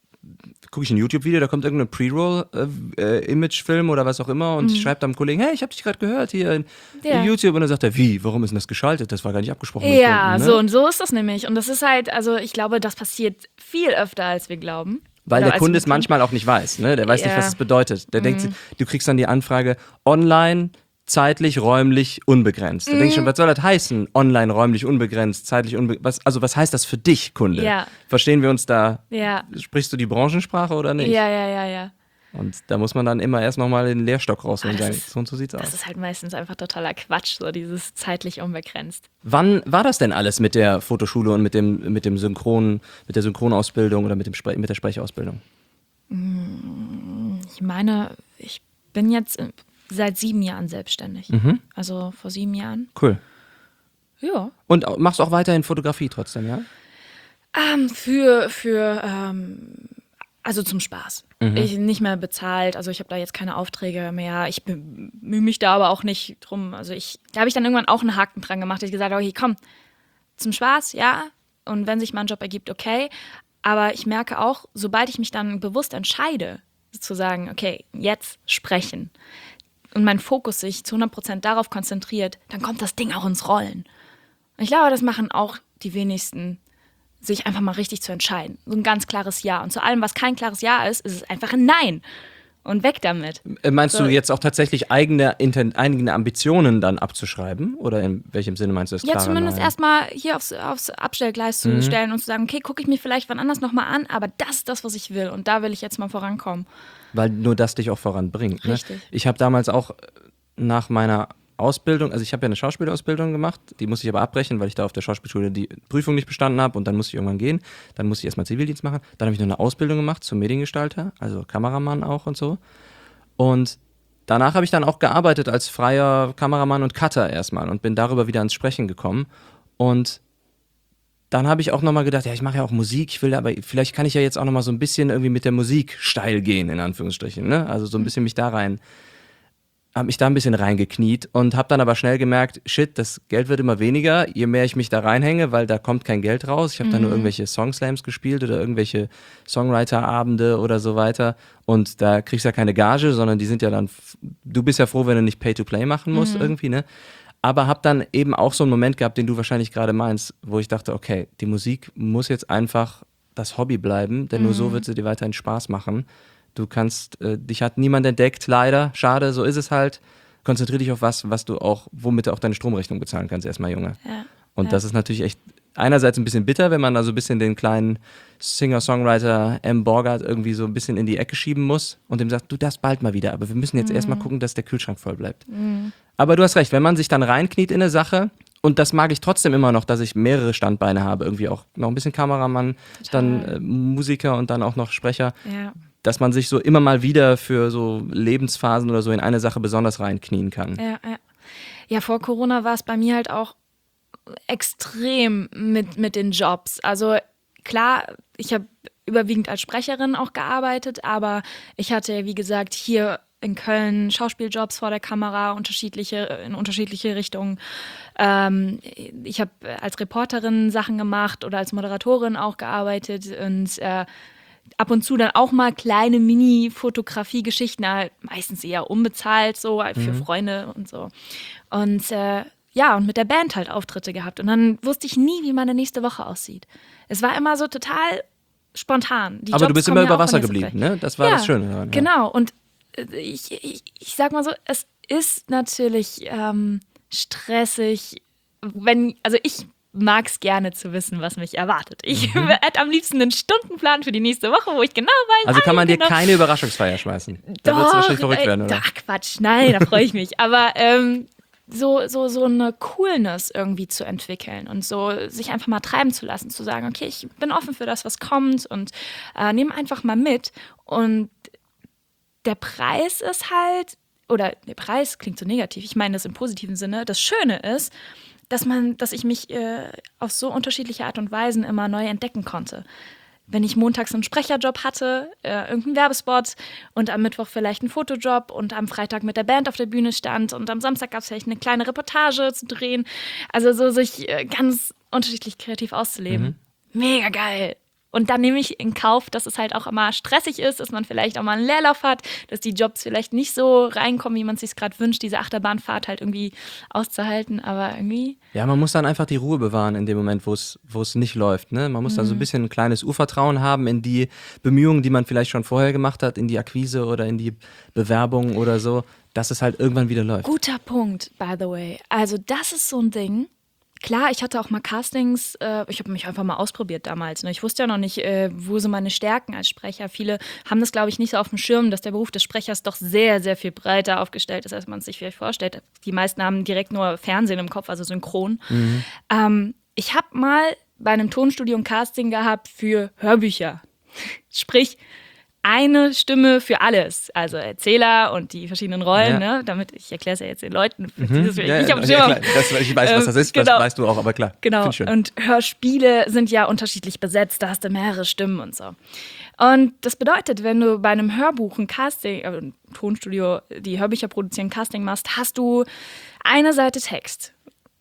Speaker 1: gucke ich ein YouTube-Video, da kommt irgendein Pre-Roll-Image-Film äh, oder was auch immer und ich schreibe dann einem Kollegen, hey, ich habe dich gerade gehört hier in,
Speaker 2: Ja.
Speaker 1: in YouTube und dann sagt er, wie, warum ist denn das geschaltet? Das war gar nicht abgesprochen mit
Speaker 2: Ja,
Speaker 1: Kunden, ne?
Speaker 2: so und so ist das nämlich. Und das ist halt, also ich glaube, das passiert viel öfter, als wir glauben.
Speaker 1: Weil
Speaker 2: Oder
Speaker 1: der
Speaker 2: als
Speaker 1: Kunde
Speaker 2: wir
Speaker 1: es
Speaker 2: tun.
Speaker 1: manchmal auch nicht weiß, ne? Der weiß nicht,
Speaker 2: Ja.
Speaker 1: was es bedeutet. Der denkt, du kriegst dann die Anfrage online, zeitlich, räumlich, unbegrenzt. Da denke ich schon, was soll das heißen? Online, räumlich, unbegrenzt, zeitlich, unbegrenzt. Also was heißt das für dich, Kunde?
Speaker 2: Ja.
Speaker 1: Verstehen wir uns da?
Speaker 2: Ja,
Speaker 1: Sprichst du die Branchensprache oder nicht?
Speaker 2: ja, ja, ja, ja.
Speaker 1: Und da muss man dann immer erst nochmal den Lehrstock rausholen und
Speaker 2: Ah,
Speaker 1: sagen,
Speaker 2: das ist-
Speaker 1: so und so sieht's
Speaker 2: Das
Speaker 1: aus.
Speaker 2: ist halt meistens einfach totaler Quatsch, so dieses zeitlich unbegrenzt.
Speaker 1: Wann war das denn alles mit der Fotoschule und mit dem, mit dem Synchron, mit der Synchronausbildung oder mit, dem Spre mit der Sprechausbildung?
Speaker 2: Ich meine, ich bin jetzt äh, seit sieben Jahren selbstständig.
Speaker 1: Mhm.
Speaker 2: Also vor sieben Jahren.
Speaker 1: Cool.
Speaker 2: Ja.
Speaker 1: Und au- machst auch weiterhin Fotografie trotzdem, ja?
Speaker 2: Ähm, für, für, ähm, also zum Spaß.
Speaker 1: Mhm.
Speaker 2: Ich nicht mehr bezahlt, also ich habe da jetzt keine Aufträge mehr. Ich bemühe mich da aber auch nicht drum. Also ich, da habe ich dann irgendwann auch einen Haken dran gemacht. Ich gesagt, okay, komm, zum Spaß, ja. Und wenn sich mal ein Job ergibt, okay. Aber ich merke auch, sobald ich mich dann bewusst entscheide, zu sagen, okay, jetzt sprechen und mein Fokus sich zu hundert Prozent darauf konzentriert, dann kommt das Ding auch ins Rollen. Und ich glaube, das machen auch die wenigsten, sich einfach mal richtig zu entscheiden. So ein ganz klares Ja. Und zu allem, was kein klares Ja ist, ist es einfach ein Nein. Und weg damit.
Speaker 1: Äh, Meinst
Speaker 2: So.
Speaker 1: du jetzt auch tatsächlich eigene, Inten eigene Ambitionen dann abzuschreiben? Oder in welchem Sinne meinst du das
Speaker 2: Ja,
Speaker 1: klare
Speaker 2: zumindest
Speaker 1: Nein?
Speaker 2: erstmal hier aufs, aufs Abstellgleis zu stellen und zu sagen, okay, gucke ich mir vielleicht wann anders nochmal an, aber das ist das, was ich will. Und da will ich jetzt mal vorankommen.
Speaker 1: Weil nur das dich auch voranbringt. Ne?
Speaker 2: Richtig.
Speaker 1: Ich habe damals auch nach meiner Ausbildung, also ich habe ja eine Schauspielausbildung gemacht, die musste ich aber abbrechen, weil ich da auf der Schauspielschule die Prüfung nicht bestanden habe und dann musste ich irgendwann gehen. Dann musste ich erstmal Zivildienst machen. Dann habe ich noch eine Ausbildung gemacht zum Mediengestalter, also Kameramann auch und so. Und danach habe ich dann auch gearbeitet als freier Kameramann und Cutter erstmal und bin darüber wieder ans Sprechen gekommen. Und dann habe ich auch nochmal gedacht, ja, ich mache ja auch Musik, ich will aber, vielleicht kann ich ja jetzt auch nochmal so ein bisschen irgendwie mit der Musik steil gehen, in Anführungsstrichen, ne? Also so ein bisschen mich da rein, habe mich da ein bisschen reingekniet und habe dann aber schnell gemerkt, shit, das Geld wird immer weniger, je mehr ich mich da reinhänge, weil da kommt kein Geld raus. Ich habe da nur irgendwelche Songslams gespielt oder irgendwelche Songwriter-Abende oder so weiter und da kriegst du ja keine Gage, sondern die sind ja dann, f- du bist ja froh, wenn du nicht Pay-to-Play machen musst irgendwie, ne? Aber habe dann eben auch so einen Moment gehabt, den du wahrscheinlich gerade meinst, wo ich dachte, okay, die Musik muss jetzt einfach das Hobby bleiben, denn nur so wird sie dir weiterhin Spaß machen. Du kannst, äh, dich hat niemand entdeckt, leider, schade, so ist es halt. Konzentrier dich auf was, was du auch, womit du auch deine Stromrechnung bezahlen kannst, erstmal, Junge.
Speaker 2: Ja.
Speaker 1: Und
Speaker 2: ja.
Speaker 1: das ist natürlich echt einerseits ein bisschen bitter, wenn man da so ein bisschen den kleinen Singer-Songwriter M. Borgert irgendwie so ein bisschen in die Ecke schieben muss und dem sagt, du darfst bald mal wieder, aber wir müssen jetzt erstmal gucken, dass der Kühlschrank voll bleibt. Aber du hast recht, wenn man sich dann reinkniet in eine Sache, und das mag ich trotzdem immer noch, dass ich mehrere Standbeine habe, irgendwie auch noch ein bisschen Kameramann, dann äh, Musiker und dann auch noch Sprecher,
Speaker 2: Ja.
Speaker 1: dass man sich so immer mal wieder für so Lebensphasen oder so in eine Sache besonders reinknien kann.
Speaker 2: Ja, ja. Ja, vor Corona war es bei mir halt auch extrem mit, mit den Jobs. Also klar, ich habe überwiegend als Sprecherin auch gearbeitet, aber ich hatte, wie gesagt, hier in Köln Schauspieljobs vor der Kamera, unterschiedliche, in unterschiedliche Richtungen. Ähm, ich habe als Reporterin Sachen gemacht oder als Moderatorin auch gearbeitet und äh, ab und zu dann auch mal kleine Mini-Fotografie-Geschichten, halt meistens eher unbezahlt, so für
Speaker 1: Mhm.
Speaker 2: Freunde und so. Und äh, ja, und mit der Band halt Auftritte gehabt. Und dann wusste ich nie, wie meine nächste Woche aussieht. Es war immer so total spontan. Die
Speaker 1: Aber du
Speaker 2: Jobs
Speaker 1: bist
Speaker 2: kommen
Speaker 1: immer
Speaker 2: ja
Speaker 1: über
Speaker 2: auch
Speaker 1: Wasser
Speaker 2: von jetzt auf
Speaker 1: geblieben,
Speaker 2: gleich.
Speaker 1: ne? Das war
Speaker 2: Ja,
Speaker 1: das Schöne daran. Ja.
Speaker 2: genau. Und äh, ich, ich, ich sag mal so, es ist natürlich ähm, stressig, wenn, also ich mag es gerne zu wissen, was mich erwartet. Ich
Speaker 1: Mhm.
Speaker 2: hätte am liebsten einen Stundenplan für die nächste Woche, wo ich genau weiß,
Speaker 1: Also kann
Speaker 2: ah,
Speaker 1: man dir
Speaker 2: genau.
Speaker 1: keine Überraschungsfeier schmeißen. Da
Speaker 2: Doch,
Speaker 1: wird es wahrscheinlich verrückt
Speaker 2: äh,
Speaker 1: werden, oder?
Speaker 2: Ach Quatsch, nein, da freue ich mich. Aber ähm, so, so, so eine Coolness irgendwie zu entwickeln und so sich einfach mal treiben zu lassen, zu sagen, okay, ich bin offen für das, was kommt und äh, nehme einfach mal mit. Und der Preis ist halt, oder der Preis klingt so negativ, ich meine das im positiven Sinne, das Schöne ist, dass man, dass ich mich äh, auf so unterschiedliche Art und Weisen immer neu entdecken konnte. Wenn ich montags einen Sprecherjob hatte, äh, irgendeinen Werbespot und am Mittwoch vielleicht einen Fotojob und am Freitag mit der Band auf der Bühne stand und am Samstag gab es vielleicht eine kleine Reportage zu drehen. Also so sich äh, ganz unterschiedlich kreativ auszuleben. Mega geil. Und dann nehme ich in Kauf, dass es halt auch immer stressig ist, dass man vielleicht auch mal einen Leerlauf hat, dass die Jobs vielleicht nicht so reinkommen, wie man es sich gerade wünscht, diese Achterbahnfahrt halt irgendwie auszuhalten, aber irgendwie...
Speaker 1: Ja, man muss dann einfach die Ruhe bewahren in dem Moment, wo es wo es nicht läuft. Ne? Man muss da so ein bisschen ein kleines Urvertrauen haben in die Bemühungen, die man vielleicht schon vorher gemacht hat, in die Akquise oder in die Bewerbung oder so, dass es halt irgendwann wieder läuft.
Speaker 2: Guter Punkt, by the way. Also das ist so ein Ding. Klar, ich hatte auch mal Castings, äh, ich habe mich einfach mal ausprobiert damals. Ne? Ich wusste ja noch nicht, äh, wo sind meine Stärken als Sprecher. Viele haben das, glaube ich, nicht so auf dem Schirm, dass der Beruf des Sprechers doch sehr, sehr viel breiter aufgestellt ist, als man es sich vielleicht vorstellt. Die meisten haben direkt nur Fernsehen im Kopf, also synchron.
Speaker 1: Mhm.
Speaker 2: Ähm, ich habe mal bei einem Tonstudio ein Casting gehabt für Hörbücher. Sprich, eine Stimme für alles, also Erzähler und die verschiedenen Rollen,
Speaker 1: Ja.
Speaker 2: ne? Damit, ich erkläre es ja jetzt den Leuten, für
Speaker 1: Mhm.
Speaker 2: die das vielleicht
Speaker 1: Ja,
Speaker 2: nicht
Speaker 1: ja,
Speaker 2: auf dem
Speaker 1: ja,
Speaker 2: Schirm
Speaker 1: klar. Das, ich weiß, was das ist,
Speaker 2: Ähm,
Speaker 1: das
Speaker 2: genau.
Speaker 1: weißt du auch, aber klar.
Speaker 2: Genau,
Speaker 1: Find ich schön.
Speaker 2: und Hörspiele sind ja unterschiedlich besetzt, da hast du mehrere Stimmen und so. Und das bedeutet, wenn du bei einem Hörbuch ein Casting, äh, ein Tonstudio, die Hörbücher produzieren, ein Casting machst, hast du eine Seite Text.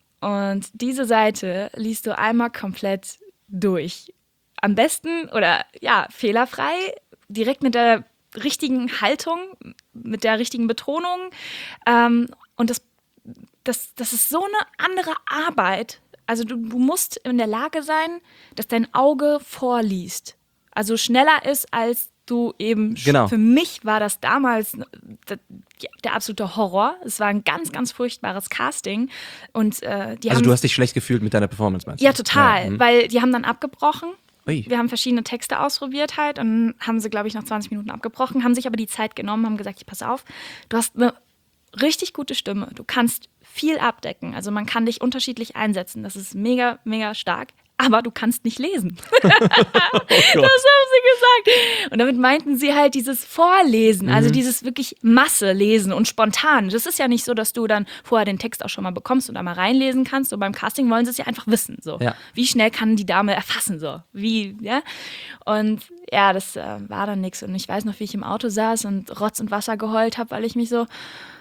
Speaker 2: Und diese Seite liest du einmal komplett durch. Am besten oder ja, fehlerfrei, direkt mit der richtigen Haltung, mit der richtigen Betonung. Ähm, und das, das, das ist so eine andere Arbeit. Also du, du musst in der Lage sein, dass dein Auge vorliest. Also schneller ist, als du eben...
Speaker 1: Genau.
Speaker 2: Für mich war das damals der, der absolute Horror. Es war ein ganz, ganz furchtbares Casting. Und, äh, die
Speaker 1: Also
Speaker 2: haben
Speaker 1: du hast dich schlecht gefühlt mit deiner Performance, meinst du?
Speaker 2: ja, total.
Speaker 1: Ja, mhm.
Speaker 2: Weil die haben dann abgebrochen.
Speaker 1: Ui.
Speaker 2: Wir haben verschiedene Texte ausprobiert halt und haben sie, glaube ich, nach zwanzig Minuten abgebrochen, haben sich aber die Zeit genommen, haben gesagt, pass auf, du hast eine richtig gute Stimme, du kannst viel abdecken, also man kann dich unterschiedlich einsetzen, das ist mega, mega stark, aber du kannst nicht lesen.
Speaker 1: Oh
Speaker 2: Das haben sie gesagt. Und damit meinten sie halt dieses Vorlesen, also dieses wirklich Masse lesen und spontan. Das ist ja nicht so, dass du dann vorher den Text auch schon mal bekommst und da mal reinlesen kannst. Und beim Casting wollen sie es ja einfach wissen. So.
Speaker 1: Ja.
Speaker 2: Wie schnell kann die Dame erfassen? So. Wie, ja? Und ja, das äh, war dann nichts. Und ich weiß noch, wie ich im Auto saß und Rotz und Wasser geheult habe, weil ich mich so...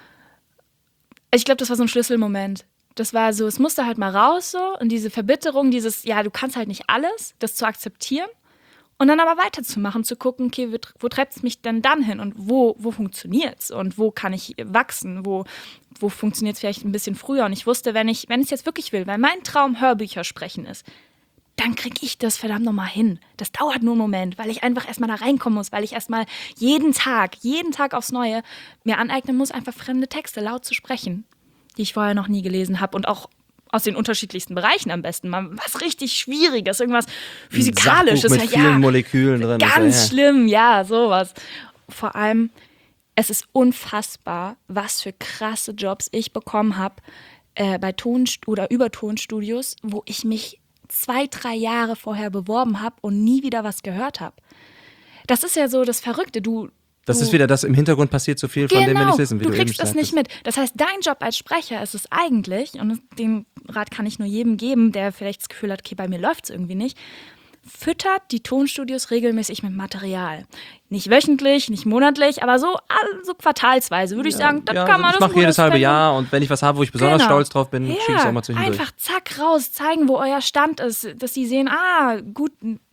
Speaker 2: Ich glaube, das war so ein Schlüsselmoment. Das war so, es musste halt mal raus so und diese Verbitterung, dieses, ja, du kannst halt nicht alles, das zu akzeptieren und dann aber weiterzumachen, zu gucken, okay, wo, wo treibt es mich denn dann hin und wo, wo funktioniert es und wo kann ich wachsen, wo, wo funktioniert es vielleicht ein bisschen früher und ich wusste, wenn ich wenn ich es jetzt wirklich will, weil mein Traum Hörbücher sprechen ist, dann kriege ich das verdammt nochmal hin. Das dauert nur einen Moment, weil ich einfach erstmal da reinkommen muss, weil ich erstmal jeden Tag, jeden Tag aufs Neue mir aneignen muss, einfach fremde Texte laut zu sprechen, die ich vorher noch nie gelesen habe und auch aus den unterschiedlichsten Bereichen am besten. Mal was richtig Schwieriges, irgendwas Physikalisches.
Speaker 1: Sachbuch mit
Speaker 2: ja,
Speaker 1: vielen Molekülen drin.
Speaker 2: ganz
Speaker 1: ja.
Speaker 2: schlimm, ja, sowas. Vor allem, es ist unfassbar, was für krasse Jobs ich bekommen habe äh, bei Ton- oder über Tonstudios, wo ich mich zwei, drei Jahre vorher beworben habe und nie wieder was gehört habe. Das ist ja so das Verrückte. Du,
Speaker 1: Das
Speaker 2: du,
Speaker 1: ist wieder das, im Hintergrund passiert so viel, von dem wir
Speaker 2: genau,
Speaker 1: nicht wissen, wie
Speaker 2: du
Speaker 1: du,
Speaker 2: kriegst
Speaker 1: eben
Speaker 2: das
Speaker 1: sagtest.
Speaker 2: nicht mit. Das heißt, dein Job als Sprecher ist es eigentlich, und den Rat kann ich nur jedem geben, der vielleicht das Gefühl hat, okay, bei mir läuft es irgendwie nicht, füttert die Tonstudios regelmäßig mit Material. Nicht wöchentlich, nicht monatlich, aber so, so quartalsweise würde ich sagen, das
Speaker 1: ja,
Speaker 2: kann man.
Speaker 1: Ich
Speaker 2: das
Speaker 1: mache
Speaker 2: ist ein
Speaker 1: jedes
Speaker 2: gutes
Speaker 1: halbe
Speaker 2: Pensum.
Speaker 1: Jahr und wenn ich was habe, wo ich besonders
Speaker 2: Genau.
Speaker 1: stolz drauf bin,
Speaker 2: Ja,
Speaker 1: schicke ich es auch mal zwischendurch.
Speaker 2: einfach zack raus, zeigen, wo euer Stand ist, dass sie sehen, ah, gut,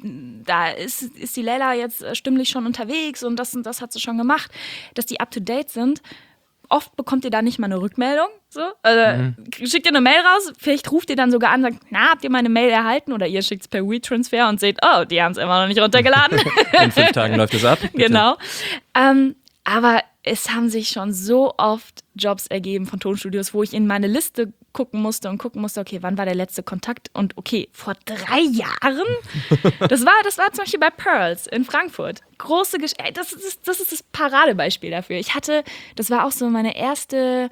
Speaker 2: da ist, ist die Leila jetzt stimmlich schon unterwegs und das und das hat sie schon gemacht, dass die up to date sind. Oft bekommt ihr da nicht mal eine Rückmeldung. So. Also, mhm. Schickt ihr eine Mail raus, vielleicht ruft ihr dann sogar an und sagt, na, habt ihr meine Mail erhalten? Oder ihr schickt es per WeTransfer und seht, oh, die haben es immer noch nicht runtergeladen.
Speaker 1: In fünf Tagen läuft es ab. Bitte.
Speaker 2: Genau. Ähm, aber es haben sich schon so oft Jobs ergeben von Tonstudios, wo ich in meine Liste gucken musste und gucken musste, okay, wann war der letzte Kontakt? Und okay, vor drei Jahren? Das war, das war zum Beispiel bei Pearls in Frankfurt. Große Gesch- ey, das ist, das ist das Paradebeispiel dafür. Ich hatte, das war auch so meine erste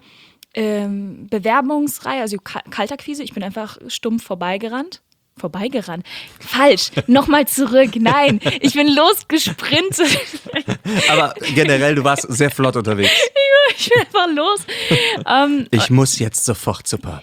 Speaker 2: ähm, Bewerbungsreihe, also Kaltakquise. Ich bin einfach stumpf vorbeigerannt. Vorbeigerannt. Falsch. Nochmal zurück. Nein, ich bin losgesprintet.
Speaker 1: Aber generell, du warst sehr flott unterwegs.
Speaker 2: Ich bin einfach los. Ähm,
Speaker 1: ich muss jetzt sofort super.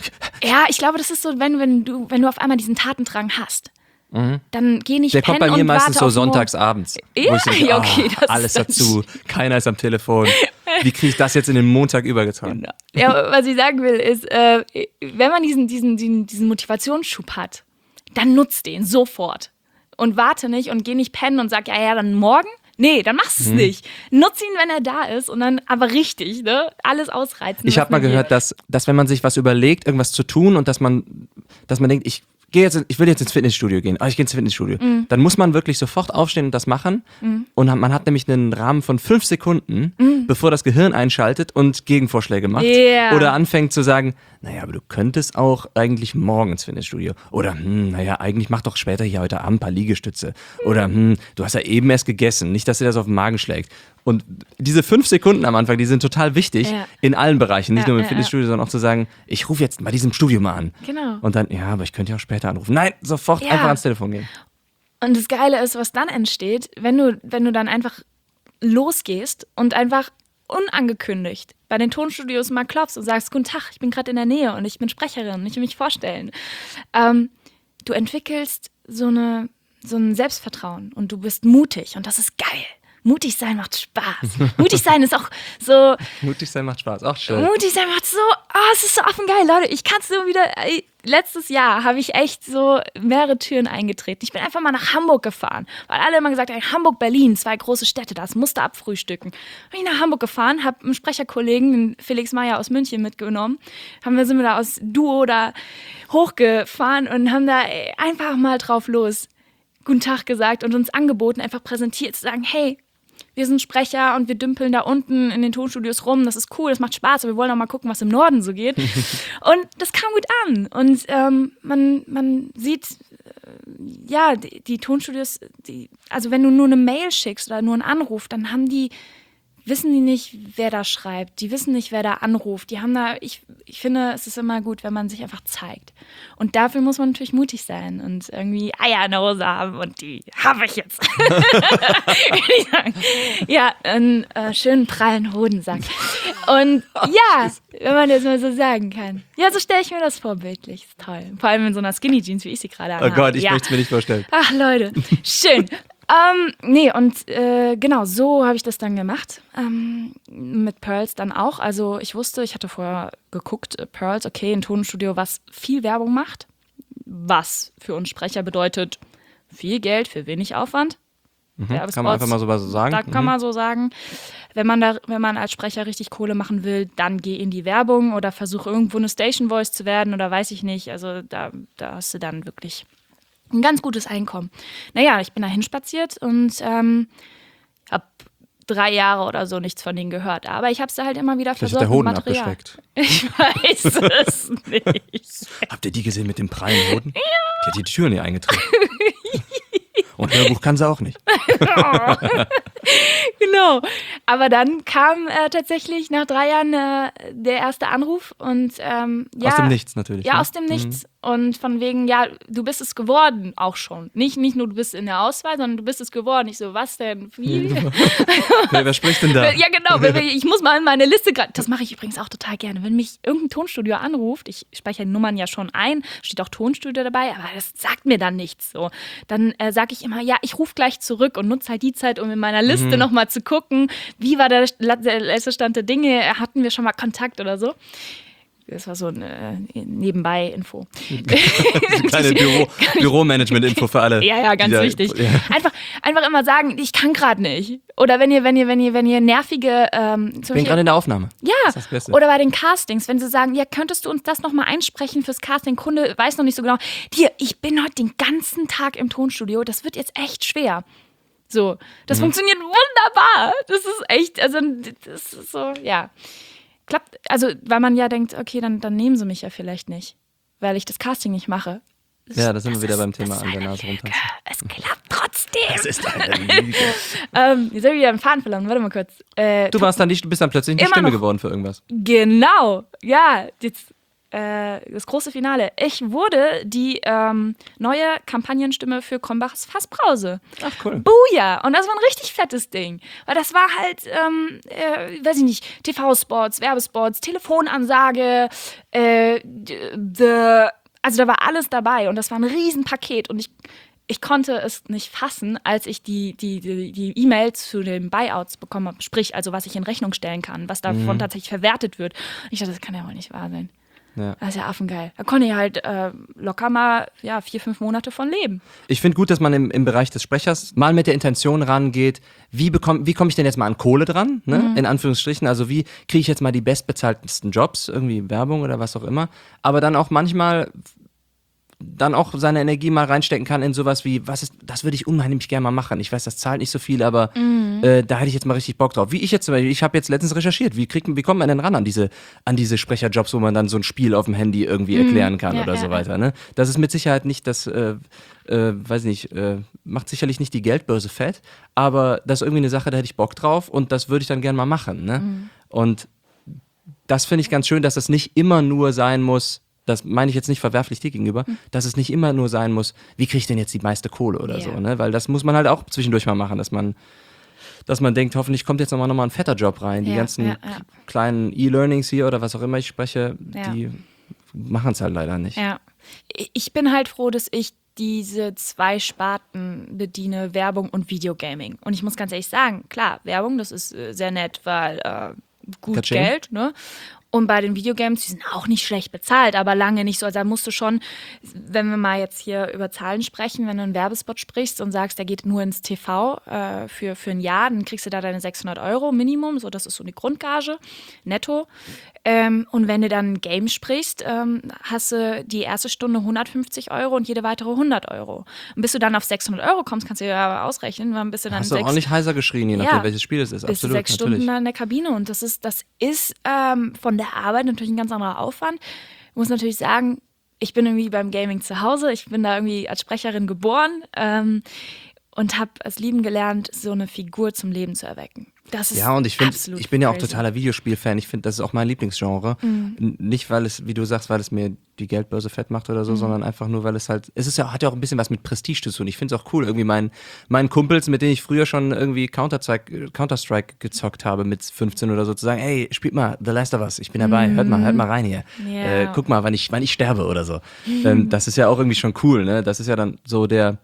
Speaker 2: Ja, ich glaube, das ist so, wenn, wenn, du, wenn du auf einmal diesen Tatendrang hast. Mhm. Dann geh nicht
Speaker 1: Der
Speaker 2: pennen
Speaker 1: kommt bei mir
Speaker 2: und
Speaker 1: meistens
Speaker 2: warte
Speaker 1: so
Speaker 2: auf
Speaker 1: sonntags abends.
Speaker 2: Ja,
Speaker 1: so denke,
Speaker 2: ja, okay.
Speaker 1: Oh, alles dazu, keiner ist am Telefon. Wie kriege ich das jetzt in den Montag übergetragen?
Speaker 2: Genau. Ja, was ich sagen will, ist, äh, wenn man diesen, diesen, diesen, diesen Motivationsschub hat, dann nutzt den sofort. Und warte nicht und geh nicht pennen und sag, ja, ja, dann morgen. Nee, dann machst du es hm. nicht. Nutz ihn, wenn er da ist und dann aber richtig, ne? Alles ausreizen.
Speaker 1: Ich habe mal gehört, dass, dass wenn man sich was überlegt, irgendwas zu tun und dass man, dass man denkt, ich gehe jetzt, ich will jetzt ins Fitnessstudio gehen, oh, ich gehe ins Fitnessstudio, mm. dann muss man wirklich sofort aufstehen und das machen. Mm. Und man hat nämlich einen Rahmen von fünf Sekunden, mm. bevor das Gehirn einschaltet und Gegenvorschläge macht.
Speaker 2: Yeah.
Speaker 1: Oder anfängt zu sagen, naja, aber du könntest auch eigentlich morgen ins Fitnessstudio. Oder, hm, naja, eigentlich mach doch später hier heute Abend ein paar Liegestütze. Oder, hm, du hast ja eben erst gegessen, nicht, dass dir das auf den Magen schlägt. Und diese fünf Sekunden am Anfang, die sind total wichtig ja. in allen Bereichen. Nicht ja, nur im ja, Fitnessstudio, ja. sondern auch zu sagen, ich rufe jetzt bei diesem Studio mal an.
Speaker 2: Genau.
Speaker 1: Und dann, ja, aber ich könnte ja auch später anrufen. Nein, sofort
Speaker 2: ja.
Speaker 1: einfach ans Telefon gehen.
Speaker 2: Und das Geile ist, was dann entsteht, wenn du, wenn du dann einfach losgehst und einfach unangekündigt bei den Tonstudios mal klopfst und sagst, guten Tag, ich bin gerade in der Nähe und ich bin Sprecherin und ich will mich vorstellen. Ähm, du entwickelst so, eine, so ein Selbstvertrauen und du bist mutig und das ist geil. Mutig sein macht Spaß. Mutig sein ist auch so...
Speaker 1: Mutig sein macht Spaß, auch schön.
Speaker 2: Mutig sein macht so... Oh, es ist so affengeil, Leute. Ich kann es nur wieder... Ey, letztes Jahr habe ich echt so mehrere Türen eingetreten. Ich bin einfach mal nach Hamburg gefahren, weil alle immer gesagt haben, Hamburg, Berlin, zwei große Städte, das musst du abfrühstücken. Bin ich nach Hamburg gefahren, habe einen Sprecherkollegen, Felix Meyer aus München, mitgenommen. Haben wir, sind wir da aus Duo da hochgefahren und haben da ey, einfach mal drauf los guten Tag gesagt und uns angeboten, einfach präsentiert, zu sagen, hey, wir sind Sprecher und wir dümpeln da unten in den Tonstudios rum. Das ist cool, das macht Spaß, aber wir wollen auch mal gucken, was im Norden so geht. Und das kam gut an. Und ähm, man, man sieht, äh, ja, die, die Tonstudios, die, also wenn du nur eine Mail schickst oder nur einen Anruf, dann haben die, wissen die nicht, wer da schreibt. Die wissen nicht, wer da anruft. Die haben da, ich, ich finde, es ist immer gut, wenn man sich einfach zeigt. Und dafür muss man natürlich mutig sein und irgendwie Eier in der Hose haben und die habe ich jetzt. ich sagen. Ja, einen äh, schönen prallen Hodensack. Und ja, wenn man das mal so sagen kann. Ja, so stelle ich mir das vorbildlich. Ist toll. Vor allem in so einer Skinny Jeans, wie ich sie gerade habe.
Speaker 1: Oh Gott, ich
Speaker 2: ja.
Speaker 1: möchte es mir nicht vorstellen.
Speaker 2: Ach, Leute, schön. Ähm, nee, und äh, genau, so habe ich das dann gemacht. Ähm, mit Pearls dann auch. Also ich wusste, ich hatte vorher geguckt, äh, Pearls, okay, ein Tonstudio, was viel Werbung macht. Was für uns Sprecher bedeutet, viel Geld für wenig Aufwand.
Speaker 1: Mhm, kann man einfach mal so was sagen.
Speaker 2: Da kann
Speaker 1: mhm.
Speaker 2: man so sagen. Wenn man, da, wenn man als Sprecher richtig Kohle machen will, dann geh in die Werbung oder versuch irgendwo eine Station Voice zu werden oder weiß ich nicht. Also da, da hast du dann wirklich ein ganz gutes Einkommen. Naja, ich bin da hinspaziert und ähm, habe drei Jahre oder so nichts von denen gehört. Aber ich habe es da halt immer wieder
Speaker 1: Vielleicht
Speaker 2: versorgt
Speaker 1: hat der Hoden
Speaker 2: mit Material.
Speaker 1: abgeschreckt.
Speaker 2: Ich weiß es nicht.
Speaker 1: Habt ihr die gesehen mit dem prallen Hoden? Ja. Die hat die Tür nicht eingetreten. Und Hörbuch kann sie auch nicht.
Speaker 2: Genau. Aber dann kam äh, tatsächlich nach drei Jahren äh, der erste Anruf und ähm, ja.
Speaker 1: Aus dem Nichts natürlich.
Speaker 2: Ja,
Speaker 1: ne?
Speaker 2: aus dem Nichts. Mhm. Und von wegen, ja, du bist es geworden auch schon. Nicht, nicht nur du bist in der Auswahl, sondern du bist es geworden. Ich so, was denn? Wie?
Speaker 1: wer, wer spricht denn da?
Speaker 2: Ja, genau. Ich muss mal in meine Liste gerade. Das mache ich übrigens auch total gerne. Wenn mich irgendein Tonstudio anruft, ich speichere die Nummern ja schon ein, steht auch Tonstudio dabei, aber das sagt mir dann nichts. So. Dann äh, sage ich immer, ja, ich rufe gleich zurück und nutze halt die Zeit, um in meiner Liste mhm. nochmal zu gucken, wie war der, der letzte Stand der Dinge, hatten wir schon mal Kontakt oder so. Das war so eine Nebenbei-Info.
Speaker 1: eine kleine Büro, Büromanagement-Info für alle.
Speaker 2: Ja, ja, ganz wichtig. Ja. Einfach, einfach immer sagen, ich kann gerade nicht. Oder wenn ihr, wenn ihr, wenn ihr, wenn ihr nervige. Ähm,
Speaker 1: ich bin gerade in der Aufnahme.
Speaker 2: Ja. Das ist das Beste. Oder bei den Castings, wenn sie sagen, ja, könntest du uns das nochmal einsprechen fürs Casting? Kunde weiß noch nicht so genau. Dir, ich bin heute den ganzen Tag im Tonstudio. Das wird jetzt echt schwer. So, das mhm. funktioniert wunderbar. Das ist echt, also das ist so, ja. Klappt, also weil man ja denkt, okay, dann, dann nehmen sie mich ja vielleicht nicht, weil ich das Casting nicht mache.
Speaker 1: Das, ja, da sind wir wieder ist, beim Thema an der Nase rumtanzen.
Speaker 2: Es klappt trotzdem.
Speaker 1: Es ist eine Lüge.
Speaker 2: ähm, jetzt habe ich wieder einen Faden verloren, warte mal kurz. Äh,
Speaker 1: du warst dann nicht, du bist dann plötzlich eine Stimme geworden für irgendwas.
Speaker 2: Genau, ja, jetzt äh, das große Finale. Ich wurde die ähm, neue Kampagnenstimme für Krombaches Fassbrause.
Speaker 1: Ach, cool.
Speaker 2: Buja! Und das war ein richtig fettes Ding. Weil das war halt, ähm, äh, weiß ich nicht, T V-Spots, Werbespots, Telefonansage, äh, the, also da war alles dabei und das war ein Riesenpaket und ich Ich konnte es nicht fassen, als ich die, die, die, die E-Mail zu den Buyouts bekommen habe. Sprich, also was ich in Rechnung stellen kann, was davon mhm. tatsächlich verwertet wird. Und ich dachte, das kann ja wohl nicht wahr sein. Ja. Das ist ja affengeil. Da konnte ich halt äh, locker mal ja, vier, fünf Monate von leben.
Speaker 1: Ich finde gut, dass man im, im Bereich des Sprechers mal mit der Intention rangeht, wie, bekomm, wie komme ich denn jetzt mal an Kohle dran, ne? Mhm. In Anführungsstrichen. Also wie kriege ich jetzt mal die bestbezahltesten Jobs, irgendwie Werbung oder was auch immer. Aber dann auch manchmal dann auch seine Energie mal reinstecken kann in sowas wie, was ist, das würde ich unheimlich gerne mal machen. Ich weiß, das zahlt nicht so viel, aber mhm. äh, da hätte ich jetzt mal richtig Bock drauf. Wie ich jetzt zum Beispiel, ich habe jetzt letztens recherchiert, wie, kriegt, wie kommt man denn ran an diese, an diese Sprecherjobs, wo man dann so ein Spiel auf dem Handy irgendwie mhm. erklären kann ja, oder ja, so weiter. Ne? Das ist mit Sicherheit nicht das, äh, äh, weiß nicht, äh, macht sicherlich nicht die Geldbörse fett, aber das ist irgendwie eine Sache, da hätte ich Bock drauf und das würde ich dann gerne mal machen. Ne? Mhm. Und das finde ich ganz schön, dass das nicht immer nur sein muss, das meine ich jetzt nicht verwerflich dir gegenüber, hm. dass es nicht immer nur sein muss, wie kriege ich denn jetzt die meiste Kohle oder yeah. so, ne? Weil das muss man halt auch zwischendurch mal machen, dass man, dass man denkt, hoffentlich kommt jetzt nochmal noch mal ein fetter Job rein. Die ja, ganzen ja, ja. kleinen E-Learnings hier oder was auch immer ich spreche, ja. die machen es halt leider nicht.
Speaker 2: Ja. Ich bin halt froh, dass ich diese zwei Sparten bediene, Werbung und Videogaming. Und ich muss ganz ehrlich sagen, klar, Werbung, das ist sehr nett, weil äh, gut Katsching. Geld, ne? Und bei den Videogames, die sind auch nicht schlecht bezahlt, aber lange nicht so. Also da musst du schon, wenn wir mal jetzt hier über Zahlen sprechen, wenn du einen Werbespot sprichst und sagst, der geht nur ins T V äh, für, für ein Jahr, dann kriegst du da deine sechshundert Euro Minimum, so das ist so eine Grundgage, netto. Ähm, und wenn du dann ein Game sprichst, ähm, hast du die erste Stunde hundertfünfzig Euro und jede weitere hundert Euro. Und bis du dann auf sechshundert Euro kommst, kannst du ja ausrechnen, wann bist du dann
Speaker 1: hast du
Speaker 2: sechs,
Speaker 1: auch nicht heiser geschrien, je nachdem, ja, welches Spiel es ist.
Speaker 2: Bist
Speaker 1: Absolut,
Speaker 2: du sechs
Speaker 1: natürlich.
Speaker 2: Stunden in der Kabine und das ist, das ist ähm, von der Arbeit natürlich ein ganz anderer Aufwand. Ich muss natürlich sagen, ich bin irgendwie beim Gaming zu Hause, ich bin da irgendwie als Sprecherin geboren ähm, und habe es lieben gelernt, so eine Figur zum Leben zu erwecken. Das ist
Speaker 1: ja, und ich finde, ich bin ja auch
Speaker 2: crazy.
Speaker 1: totaler Videospiel-Fan. Ich finde, das ist auch mein Lieblingsgenre. Mhm. Nicht, weil es, wie du sagst, weil es mir die Geldbörse fett macht oder so, mhm. sondern einfach nur, weil es halt, es ist ja, hat ja auch ein bisschen was mit Prestige zu tun. Ich finde es auch cool, irgendwie meinen meinen Kumpels, mit denen ich früher schon irgendwie Counter-Strike, Counter-Strike gezockt habe mit fünfzehn oder so, zu sagen, ey, spielt mal The Last of Us, ich bin dabei, mhm. hört mal, hört mal rein hier. Yeah. Äh, guck mal, wann ich, wann ich sterbe oder so. Mhm. Ähm, das ist ja auch irgendwie schon cool, ne? Das ist ja dann so der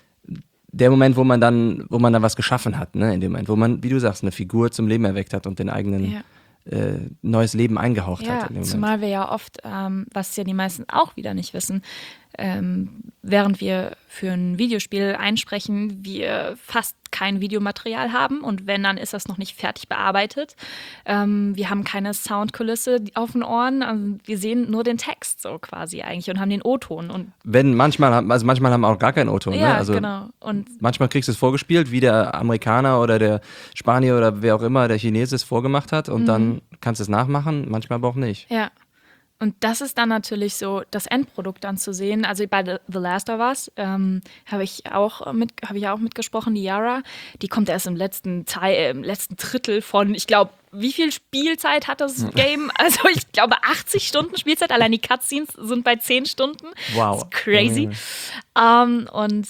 Speaker 1: Der Moment, wo man dann, wo man dann was geschaffen hat, ne, in dem Moment, wo man, wie du sagst, eine Figur zum Leben erweckt hat und den eigenen
Speaker 2: ja.
Speaker 1: äh, neues Leben eingehaucht
Speaker 2: ja,
Speaker 1: hat. In dem
Speaker 2: zumal wir ja oft, ähm, was ja die meisten auch wieder nicht wissen, ähm, während wir für ein Videospiel einsprechen, wir fast kein Videomaterial haben und wenn, dann ist das noch nicht fertig bearbeitet. Ähm, wir haben keine Soundkulisse auf den Ohren, also wir sehen nur den Text so quasi eigentlich und haben den O-Ton. Und
Speaker 1: wenn manchmal, also manchmal haben wir auch gar keinen O-Ton.
Speaker 2: Ja,
Speaker 1: ne? Also
Speaker 2: genau. Und
Speaker 1: manchmal kriegst du es vorgespielt, wie der Amerikaner oder der Spanier oder wer auch immer, der Chinese es vorgemacht hat und mhm. dann kannst du es nachmachen, manchmal aber auch nicht.
Speaker 2: Ja. Und das ist dann natürlich so das Endprodukt dann zu sehen. Also bei The, The Last of Us ähm, habe ich auch mit, habe ich auch mitgesprochen, die Yara, die kommt erst im letzten Teil, äh, im letzten Drittel von, ich glaube, wie viel Spielzeit hat das Game? Also ich glaube achtzig Stunden Spielzeit, allein die Cutscenes sind bei zehn Stunden.
Speaker 1: Wow.
Speaker 2: Das ist crazy. Ähm, und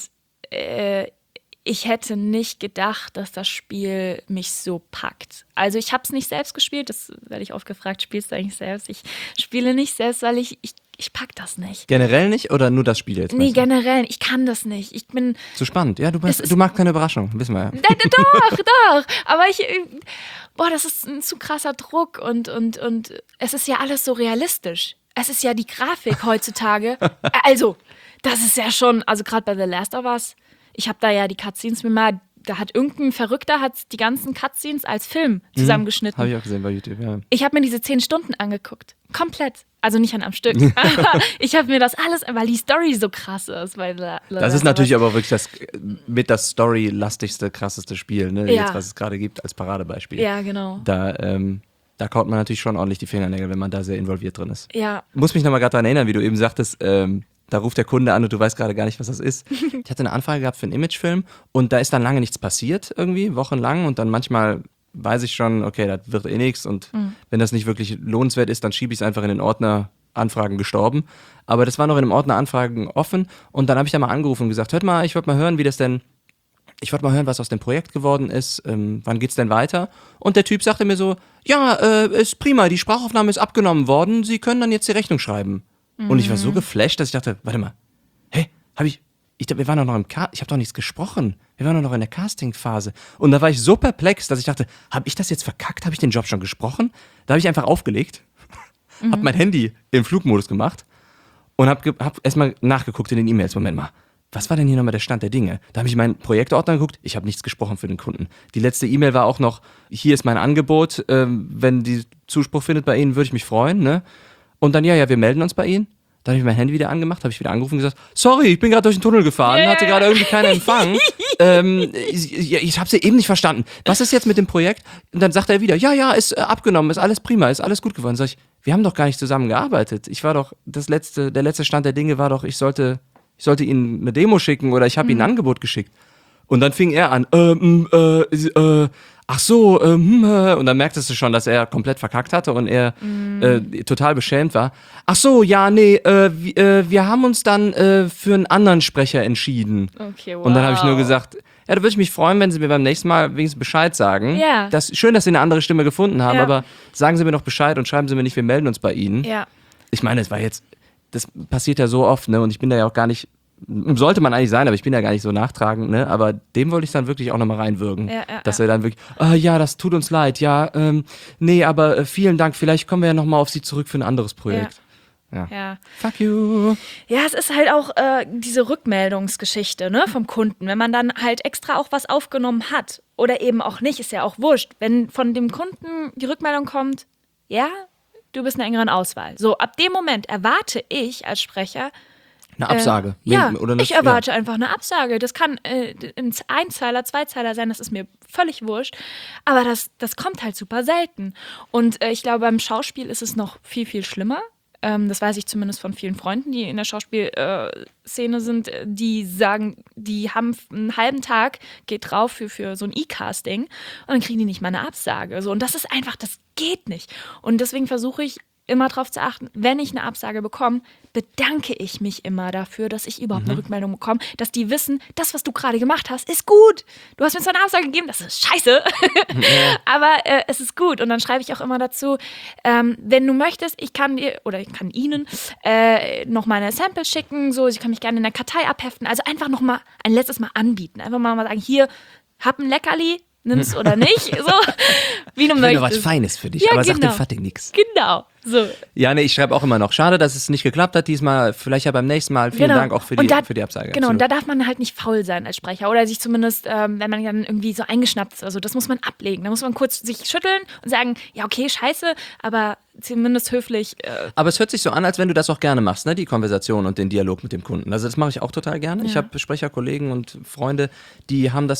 Speaker 2: äh, ich hätte nicht gedacht, dass das Spiel mich so packt. Also ich habe es nicht selbst gespielt, das werde ich oft gefragt, spielst du eigentlich selbst? Ich spiele nicht selbst, weil ich, ich, ich pack das nicht.
Speaker 1: Generell nicht oder nur das Spiel jetzt?
Speaker 2: Nee, generell, ich kann das nicht. Ich bin...
Speaker 1: Zu spannend. Ja, du, bist, du magst keine Überraschung, wissen wir ja.
Speaker 2: Doch, doch. Aber ich... Boah, das ist ein zu krasser Druck und, und, und es ist ja alles so realistisch. Es ist ja die Grafik heutzutage. Also, das ist ja schon... Also gerade bei The Last of Us... Ich habe da ja die Cutscenes mir mal, da hat irgendein Verrückter hat die ganzen Cutscenes als Film zusammengeschnitten.
Speaker 1: Mhm, habe ich auch gesehen bei YouTube, ja.
Speaker 2: Ich habe mir diese zehn Stunden angeguckt. Komplett. Also nicht an einem Stück. Aber ich habe mir das alles, weil die Story so krass ist. Weil La, La,
Speaker 1: das ist natürlich aber wirklich das mit das Story-lastigste, krasseste Spiel, ne?
Speaker 2: Ja.
Speaker 1: Jetzt, was es gerade gibt, als Paradebeispiel.
Speaker 2: Ja, genau.
Speaker 1: Da, ähm, da kaut man natürlich schon ordentlich die Fingernägel, wenn man da sehr involviert drin ist.
Speaker 2: Ja.
Speaker 1: Muss mich nochmal gerade daran erinnern, wie du eben sagtest, ähm, da ruft der Kunde an und du weißt gerade gar nicht, was das ist. Ich hatte eine Anfrage gehabt für einen Imagefilm und da ist dann lange nichts passiert irgendwie, wochenlang und dann manchmal weiß ich schon, okay, das wird eh nichts und mhm. wenn das nicht wirklich lohnenswert ist, dann schiebe ich es einfach in den Ordner Anfragen gestorben. Aber das war noch in dem Ordner Anfragen offen und dann habe ich da mal angerufen und gesagt, hört mal, ich wollte mal hören, wie das denn, ich wollte mal hören, was aus dem Projekt geworden ist, ähm, wann geht's denn weiter? Und der Typ sagte mir so, ja, äh, ist prima, die Sprachaufnahme ist abgenommen worden, Sie können dann jetzt die Rechnung schreiben. Und ich war so geflasht, dass ich dachte, warte mal, hä, hab ich, ich wir waren doch noch im Ca- ich habe doch nichts gesprochen. Wir waren doch noch in der Castingphase. Und da war ich so perplex, dass ich dachte, habe ich das jetzt verkackt? Habe ich den Job schon gesprochen? Da habe ich einfach aufgelegt, mhm. habe mein Handy im Flugmodus gemacht und habe ge- hab erstmal nachgeguckt in den E-Mails. Moment mal, was war denn hier nochmal der Stand der Dinge? Da habe ich in meinen Projektordner geguckt, ich habe nichts gesprochen für den Kunden. Die letzte E-Mail war auch noch, hier ist mein Angebot, ähm, wenn die Zuspruch findet bei Ihnen, würde ich mich freuen, ne? Und dann, ja, ja, wir melden uns bei Ihnen. Dann habe ich mein Handy wieder angemacht, habe ich wieder angerufen und gesagt, sorry, ich bin gerade durch den Tunnel gefahren, yeah. hatte gerade irgendwie keinen Empfang. ähm, ich ich habe sie eben nicht verstanden. Was ist jetzt mit dem Projekt? Und dann sagt er wieder, ja, ja, ist äh, abgenommen, ist alles prima, ist alles gut geworden. Sag ich, wir haben doch gar nicht zusammen gearbeitet. Ich war doch, das letzte, der letzte Stand der Dinge war doch, ich sollte, ich sollte Ihnen eine Demo schicken oder ich habe mhm. Ihnen ein Angebot geschickt. Und dann fing er an, ähm, äh, äh, ach so, ähm, äh, und dann merktest du schon, dass er komplett verkackt hatte und er mm. äh, total beschämt war. Ach so, ja, nee, äh, wir, äh, wir haben uns dann äh, für einen anderen Sprecher entschieden.
Speaker 2: Okay, wow.
Speaker 1: Und dann habe ich nur gesagt, ja, da würde ich mich freuen, wenn Sie mir beim nächsten Mal wenigstens Bescheid sagen.
Speaker 2: Ja.
Speaker 1: Das, schön, dass Sie eine andere Stimme gefunden haben,
Speaker 2: ja.
Speaker 1: aber sagen Sie mir doch Bescheid und schreiben Sie mir nicht, wir melden uns bei Ihnen.
Speaker 2: Ja.
Speaker 1: Ich meine, es war jetzt, das passiert ja so oft, ne, und ich bin da ja auch gar nicht, sollte man eigentlich sein, aber ich bin ja gar nicht so nachtragend, ne? Aber dem wollte ich dann wirklich auch nochmal reinwürgen.
Speaker 2: Ja, ja,
Speaker 1: dass
Speaker 2: ja.
Speaker 1: er dann wirklich, ah, ja, das tut uns leid, ja, ähm, nee, aber äh, vielen Dank, vielleicht kommen wir ja nochmal auf Sie zurück für ein anderes Projekt. Ja.
Speaker 2: Ja. ja.
Speaker 1: Fuck you.
Speaker 2: Ja, es ist halt auch äh, diese Rückmeldungsgeschichte, ne, vom Kunden. Wenn man dann halt extra auch was aufgenommen hat oder eben auch nicht, ist ja auch wurscht. Wenn von dem Kunden die Rückmeldung kommt, ja, du bist in einer engeren Auswahl. So, ab dem Moment erwarte ich als Sprecher,
Speaker 1: eine Absage.
Speaker 2: Äh, ja,
Speaker 1: Oder eine,
Speaker 2: ich erwarte ja. einfach eine Absage. Das kann äh, ein Einzeiler, Zweizeiler sein, das ist mir völlig wurscht. Aber das, das kommt halt super selten. Und äh, ich glaube, beim Schauspiel ist es noch viel, viel schlimmer. Ähm, das weiß ich zumindest von vielen Freunden, die in der Schauspielszene äh, sind, die sagen, die haben einen halben Tag, geht drauf für, für so ein E-Casting und dann kriegen die nicht mal eine Absage. So, und das ist einfach, das geht nicht. Und deswegen versuche ich immer darauf zu achten, wenn ich eine Absage bekomme, bedanke ich mich immer dafür, dass ich überhaupt mhm. eine Rückmeldung bekomme, dass die wissen, das, was du gerade gemacht hast, ist gut. Du hast mir zwar eine Absage gegeben, das ist scheiße, ja. aber äh, es ist gut. Und dann schreibe ich auch immer dazu, ähm, wenn du möchtest, ich kann dir, oder ich kann Ihnen äh, noch mal eine Sample schicken, so, ich kann mich gerne in der Kartei abheften, also einfach noch mal ein letztes Mal anbieten. Einfach mal sagen, hier, hab ein Leckerli, nimm's oder nicht, so, wie du
Speaker 1: ich
Speaker 2: möchtest.
Speaker 1: was Feines für dich,
Speaker 2: ja,
Speaker 1: aber
Speaker 2: genau.
Speaker 1: sag dem Fattig nichts.
Speaker 2: Genau, so.
Speaker 1: Ja, nee, ich schreibe auch immer noch, schade, dass es nicht geklappt hat diesmal, vielleicht ja beim nächsten Mal, vielen
Speaker 2: genau.
Speaker 1: Dank auch für die,
Speaker 2: da,
Speaker 1: für die Absage.
Speaker 2: Genau,
Speaker 1: Absolut.
Speaker 2: Und da darf man halt nicht faul sein als Sprecher oder sich zumindest, ähm, wenn man dann irgendwie so eingeschnappt ist, also das muss man ablegen, da muss man kurz sich schütteln und sagen, ja okay, scheiße, aber zumindest höflich. Äh
Speaker 1: aber es hört sich so an, als wenn du das auch gerne machst, ne? Die Konversation und den Dialog mit dem Kunden. Also das mache ich auch total gerne.
Speaker 2: Ja.
Speaker 1: Ich habe Sprecherkollegen und Freunde, die haben das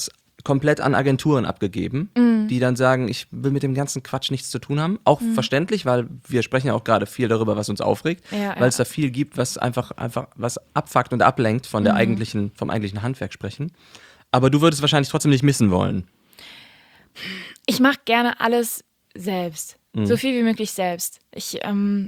Speaker 1: komplett an Agenturen abgegeben,
Speaker 2: Mhm.
Speaker 1: die dann sagen, ich will mit dem ganzen Quatsch nichts zu tun haben. Auch
Speaker 2: Mhm.
Speaker 1: verständlich, weil wir sprechen ja auch gerade viel darüber, was uns aufregt,
Speaker 2: Ja,
Speaker 1: weil es
Speaker 2: ja.
Speaker 1: da viel gibt, was einfach, einfach was abfuckt und ablenkt von der
Speaker 2: Mhm.
Speaker 1: eigentlichen, vom eigentlichen Handwerk sprechen. Aber du würdest wahrscheinlich trotzdem nicht missen wollen.
Speaker 2: Ich mache gerne alles selbst.
Speaker 1: Mhm.
Speaker 2: So viel wie möglich selbst. Ich, ähm,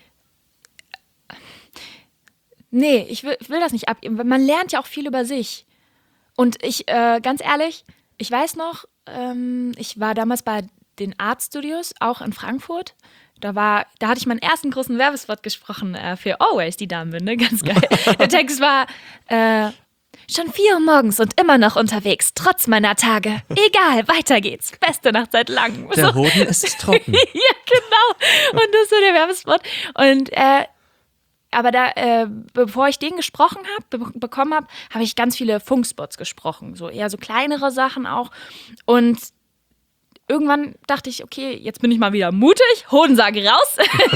Speaker 2: nee, ich will, ich will das nicht abgeben. Man lernt ja auch viel über sich. Und ich, äh, ganz ehrlich, ich weiß noch, ähm, ich war damals bei den Art Studios, auch in Frankfurt. Da war, da hatte ich meinen ersten großen Werbespot gesprochen äh, für Always, die Damenbinde, ganz geil. Der Text war, äh, schon vier Uhr morgens und immer noch unterwegs, trotz meiner Tage. Egal, weiter geht's. Beste Nacht seit langem.
Speaker 1: Der
Speaker 2: So.
Speaker 1: Hoden ist trocken.
Speaker 2: Ja, genau. Und das ist so der Werbespot. Und äh, aber da, äh, bevor ich den gesprochen habe, be bekommen habe, habe ich ganz viele Funkspots gesprochen. So eher so kleinere Sachen auch. Und irgendwann dachte ich, okay, jetzt bin ich mal wieder mutig. Hodensage raus.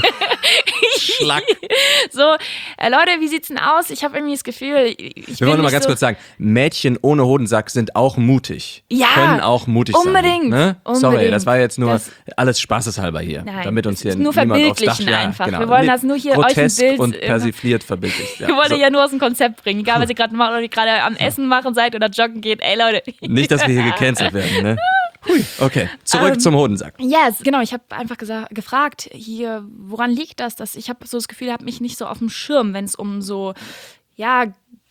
Speaker 1: Schlag.
Speaker 2: So, äh, Leute, wie sieht's denn aus? Ich habe irgendwie das Gefühl, ich
Speaker 1: Wir wollen
Speaker 2: bin
Speaker 1: mal
Speaker 2: nicht
Speaker 1: ganz
Speaker 2: so
Speaker 1: kurz sagen, Mädchen ohne Hodensack sind auch mutig.
Speaker 2: Ja,
Speaker 1: können auch mutig
Speaker 2: unbedingt,
Speaker 1: sein. Ne? Sorry,
Speaker 2: unbedingt.
Speaker 1: das war jetzt nur
Speaker 2: Das-
Speaker 1: alles spaßeshalber hier.
Speaker 2: Nein,
Speaker 1: damit uns
Speaker 2: das
Speaker 1: hier
Speaker 2: ist nur
Speaker 1: niemand aufs Dach
Speaker 2: verbildlichen
Speaker 1: ja,
Speaker 2: einfach.
Speaker 1: Genau.
Speaker 2: Wir wollen
Speaker 1: Nee,
Speaker 2: das nur hier euch ein
Speaker 1: grotesk
Speaker 2: Bild-
Speaker 1: und persifliert verbildlicht. Ja.
Speaker 2: Ich wollte
Speaker 1: So.
Speaker 2: ja nur aus dem Konzept bringen, egal was ihr gerade macht oder ihr gerade am Essen machen seid oder joggen geht. Ey, Leute.
Speaker 1: Nicht, dass wir hier gecancelt werden. Ne? Hui. Okay, zurück
Speaker 2: Ähm,
Speaker 1: zum Hodensack.
Speaker 2: Yes, genau. Ich habe einfach gesa- gefragt, hier, woran liegt das? Dass ich habe so das Gefühl, ich habe mich nicht so auf dem Schirm, wenn es um so, ja,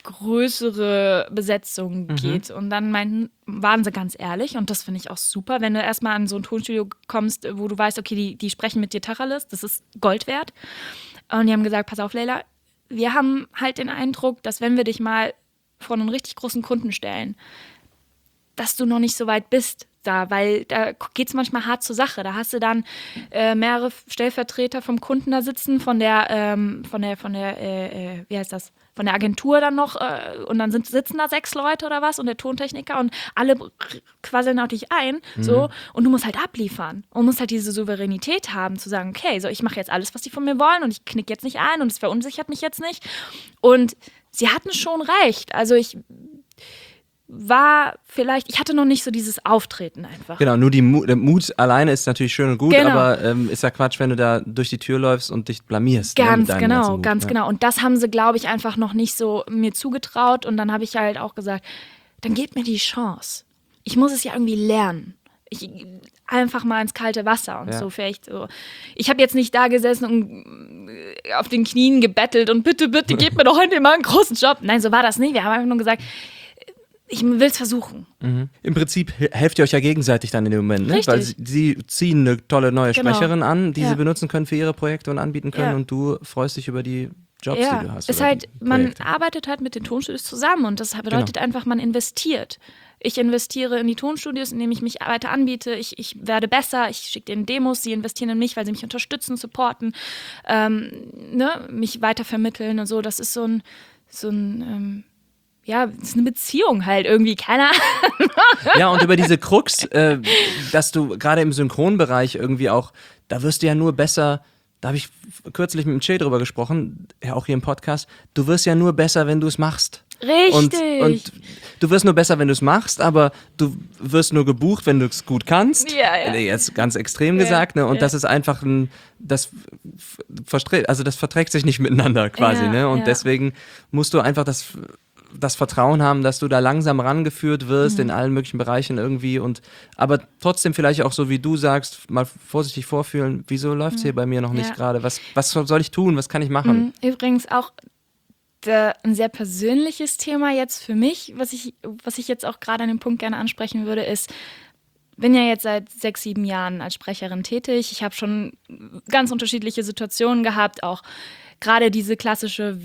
Speaker 2: größere Besetzungen
Speaker 1: Mhm.
Speaker 2: geht. Und dann meinten, waren sie ganz ehrlich und das finde ich auch super, wenn du erstmal an so ein Tonstudio kommst, wo du weißt, okay, die, die sprechen mit dir Tacheles, das ist Gold wert. Und die haben gesagt, pass auf, Leila, wir haben halt den Eindruck, dass wenn wir dich mal vor einen richtig großen Kunden stellen, dass du noch nicht so weit bist da, weil da geht es manchmal hart zur Sache. Da hast du dann äh, mehrere Stellvertreter vom Kunden da sitzen, von der, ähm, von der, von der, äh, äh, wie heißt das, von der Agentur dann noch äh, und dann sind, sitzen da sechs Leute oder was und der Tontechniker und alle quasseln auf dich ein, so, und du musst halt abliefern und musst halt diese Souveränität haben, zu sagen, okay, so, ich mache jetzt alles, was die von mir wollen und ich knick jetzt nicht ein und es verunsichert mich jetzt nicht. Und sie hatten schon recht. Also ich war vielleicht, ich hatte noch nicht so dieses Auftreten einfach.
Speaker 1: Genau, nur die Mu der Mut alleine ist natürlich schön und gut,
Speaker 2: Genau.
Speaker 1: aber ähm, ist ja Quatsch, wenn du da durch die Tür läufst und dich blamierst. ne, mit
Speaker 2: Ganz
Speaker 1: deinem
Speaker 2: genau,
Speaker 1: ganzen Mut,
Speaker 2: ganz
Speaker 1: ne?
Speaker 2: genau. Und das haben sie, glaube ich, einfach noch nicht so mir zugetraut. Und dann habe ich halt auch gesagt, dann gebt mir die Chance. Ich muss es ja irgendwie lernen. Ich einfach mal ins kalte Wasser und
Speaker 1: Ja.
Speaker 2: so vielleicht so. Ich habe jetzt nicht da gesessen und äh, auf den Knien gebettelt und bitte, bitte, gebt mir doch heute mal einen großen Job. Nein, so war das nicht. Wir haben einfach nur gesagt, ich will es versuchen.
Speaker 1: Mhm. Im Prinzip he- helft ihr euch ja gegenseitig dann in dem Moment, ne?
Speaker 2: Richtig.
Speaker 1: Weil sie, sie ziehen eine tolle neue
Speaker 2: Genau.
Speaker 1: Sprecherin an, die
Speaker 2: Ja.
Speaker 1: sie benutzen können für ihre Projekte und anbieten können
Speaker 2: Ja.
Speaker 1: und du freust dich über die Jobs,
Speaker 2: Ja,
Speaker 1: die du hast.
Speaker 2: ist
Speaker 1: oder
Speaker 2: halt,
Speaker 1: die
Speaker 2: man
Speaker 1: Projekte.
Speaker 2: arbeitet halt mit den Tonstudios zusammen und das bedeutet
Speaker 1: Genau.
Speaker 2: einfach, man investiert. Ich investiere in die Tonstudios, indem ich mich weiter anbiete. Ich, ich werde besser, ich schicke denen Demos, sie investieren in mich, weil sie mich unterstützen, supporten, ähm, ne, mich weiter vermitteln und so. Das ist so ein, so ein ähm, ja, es ist eine Beziehung halt irgendwie, keine Ahnung.
Speaker 1: Ja, und über diese Krux, äh, dass du gerade im Synchronbereich irgendwie auch, da wirst du ja nur besser, da habe ich kürzlich mit dem Che drüber gesprochen, ja auch hier im Podcast, du wirst ja nur besser, wenn du es machst. Und,
Speaker 2: Richtig.
Speaker 1: und du wirst nur besser, wenn du es machst, aber du wirst nur gebucht, wenn du es gut kannst.
Speaker 2: Ja, ja.
Speaker 1: Jetzt ganz extrem gesagt, ne? Und
Speaker 2: ja.
Speaker 1: das ist einfach ein, das f- verstre- also das verträgt sich nicht miteinander quasi,
Speaker 2: Ja,
Speaker 1: ne? Und
Speaker 2: ja.
Speaker 1: deswegen musst du einfach das, das Vertrauen haben, dass du da langsam rangeführt wirst in allen möglichen Bereichen irgendwie und aber trotzdem vielleicht auch so wie du sagst, mal vorsichtig vorfühlen, wieso läuft es hier bei mir noch nicht
Speaker 2: Ja.
Speaker 1: gerade? Was, was soll ich tun? Was kann ich machen?
Speaker 2: Übrigens auch der, ein sehr persönliches Thema jetzt für mich, was ich, was ich jetzt auch gerade an dem Punkt gerne ansprechen würde, ist, bin ja jetzt seit sechs, sieben Jahren als Sprecherin tätig. Ich habe schon ganz unterschiedliche Situationen gehabt, auch gerade diese klassische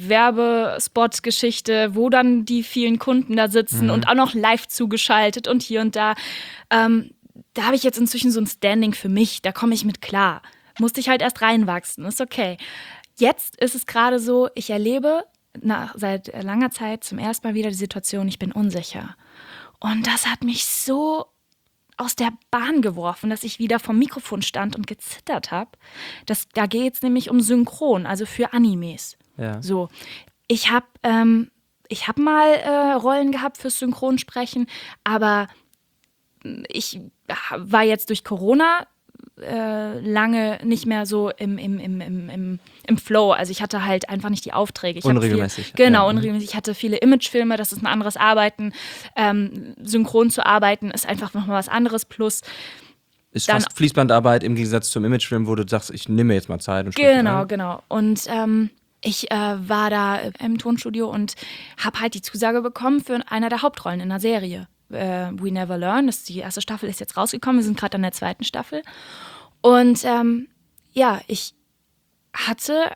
Speaker 2: Werbespot-Geschichte, wo dann die vielen Kunden da sitzen und auch noch live zugeschaltet und hier und da. Ähm, da habe ich jetzt inzwischen so ein Standing für mich, da komme ich mit klar. Musste ich halt erst reinwachsen, ist okay. Jetzt ist es gerade so, ich erlebe nach, seit langer Zeit zum ersten Mal wieder die Situation, ich bin unsicher. Und das hat mich so aus der Bahn geworfen, dass ich wieder vom Mikrofon stand und gezittert habe. Da geht es nämlich um Synchron, also für Animes.
Speaker 1: Ja.
Speaker 2: So, ich habe ähm, ich hab mal äh, Rollen gehabt fürs Synchronsprechen, aber ich war jetzt durch Corona äh, lange nicht mehr so im, im, im, im, im, im Flow. Also ich hatte halt einfach nicht die Aufträge. Ich
Speaker 1: unregelmäßig.
Speaker 2: Viel, genau,
Speaker 1: ja.
Speaker 2: unregelmäßig. Ich hatte viele Imagefilme, das ist ein anderes Arbeiten. Ähm, synchron zu arbeiten ist einfach nochmal was anderes. Plus
Speaker 1: ist
Speaker 2: dann,
Speaker 1: fast Fließbandarbeit im Gegensatz zum Imagefilm, wo du sagst, ich nehme mir jetzt mal Zeit und spreche
Speaker 2: Genau,
Speaker 1: rein.
Speaker 2: genau. Und ähm, ich äh, war da im Tonstudio und habe halt die Zusage bekommen für eine der Hauptrollen in einer Serie. Äh, We Never Learn, das ist die erste Staffel ist jetzt rausgekommen, wir sind gerade an der zweiten Staffel. Und ähm, ja, ich hatte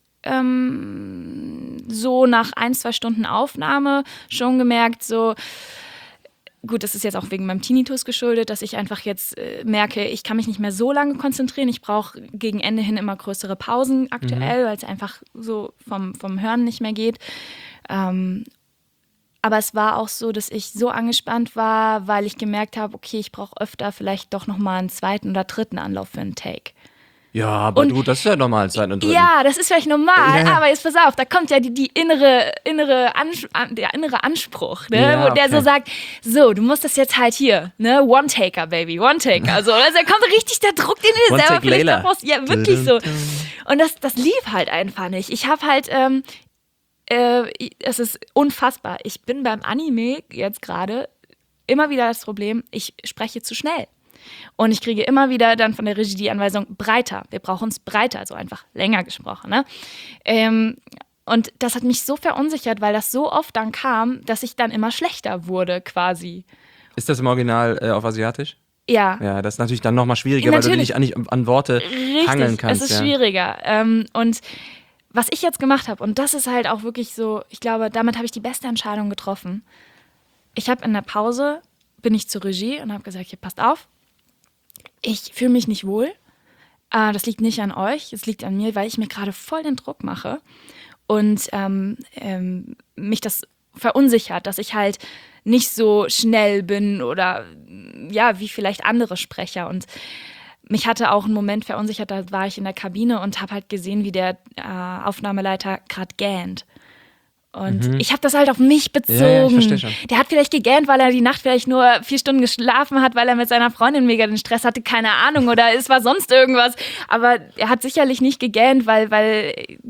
Speaker 2: ähm, so nach ein, zwei Stunden Aufnahme schon gemerkt, so gut, das ist jetzt auch wegen meinem Tinnitus geschuldet, dass ich einfach jetzt äh, merke, ich kann mich nicht mehr so lange konzentrieren. Ich brauche gegen Ende hin immer größere Pausen aktuell, mhm. weil es einfach so vom, vom Hören nicht mehr geht. Ähm, aber es war auch so, dass ich so angespannt war, weil ich gemerkt habe, okay, ich brauche öfter vielleicht doch nochmal einen zweiten oder dritten Anlauf für einen Take.
Speaker 1: Ja, aber
Speaker 2: und,
Speaker 1: du, das ist ja normal, Zeit und Dritten.
Speaker 2: Ja, das ist vielleicht normal,
Speaker 1: ja.
Speaker 2: aber jetzt pass auf, da kommt ja die, die innere, innere Ans- der innere Anspruch, ne?
Speaker 1: Ja,
Speaker 2: Wo der
Speaker 1: okay.
Speaker 2: so sagt, so, du musst das jetzt halt hier, ne, One-Taker, Baby, One-Taker. Also, also da kommt richtig der Druck, den du dir selber vielleicht noch brauchst. Ja, wirklich so. Und das, das lief halt einfach nicht. Ich habe halt, ähm, äh, es ist unfassbar. Ich bin beim Anime jetzt gerade immer wieder das Problem, ich spreche zu schnell. Und ich kriege immer wieder dann von der Regie die Anweisung, breiter. Wir brauchen es breiter, also einfach länger gesprochen. Ne? Ähm, und das hat mich so verunsichert, weil das so oft dann kam, dass ich dann immer schlechter wurde quasi.
Speaker 1: Ist das im Original äh, auf Asiatisch?
Speaker 2: Ja.
Speaker 1: Ja, das ist natürlich dann nochmal schwieriger,
Speaker 2: Natürlich.
Speaker 1: weil du dich an, nicht an Worte
Speaker 2: Richtig,
Speaker 1: hangeln kannst.
Speaker 2: es ist
Speaker 1: ja.
Speaker 2: schwieriger. Ähm, und was ich jetzt gemacht habe, und das ist halt auch wirklich so, ich glaube, damit habe ich die beste Entscheidung getroffen. Ich habe in der Pause, bin ich zur Regie und habe gesagt, hier, passt auf, ich fühle mich nicht wohl. Äh, das liegt nicht an euch, es liegt an mir, weil ich mir gerade voll den Druck mache und ähm, ähm, mich das verunsichert, dass ich halt nicht so schnell bin oder ja, wie vielleicht andere Sprecher. Und mich hatte auch einen Moment verunsichert, da war ich in der Kabine und habe halt gesehen, wie der äh, Aufnahmeleiter gerade gähnt. Und mhm. ich habe das halt auf mich bezogen. Ja, ja, ich verstehe schon. Der hat vielleicht gegähnt, weil er die Nacht vielleicht nur vier Stunden geschlafen hat, weil er mit seiner Freundin mega den Stress hatte, keine Ahnung, oder es war sonst irgendwas. Aber er hat sicherlich nicht gegähnt, weil, weil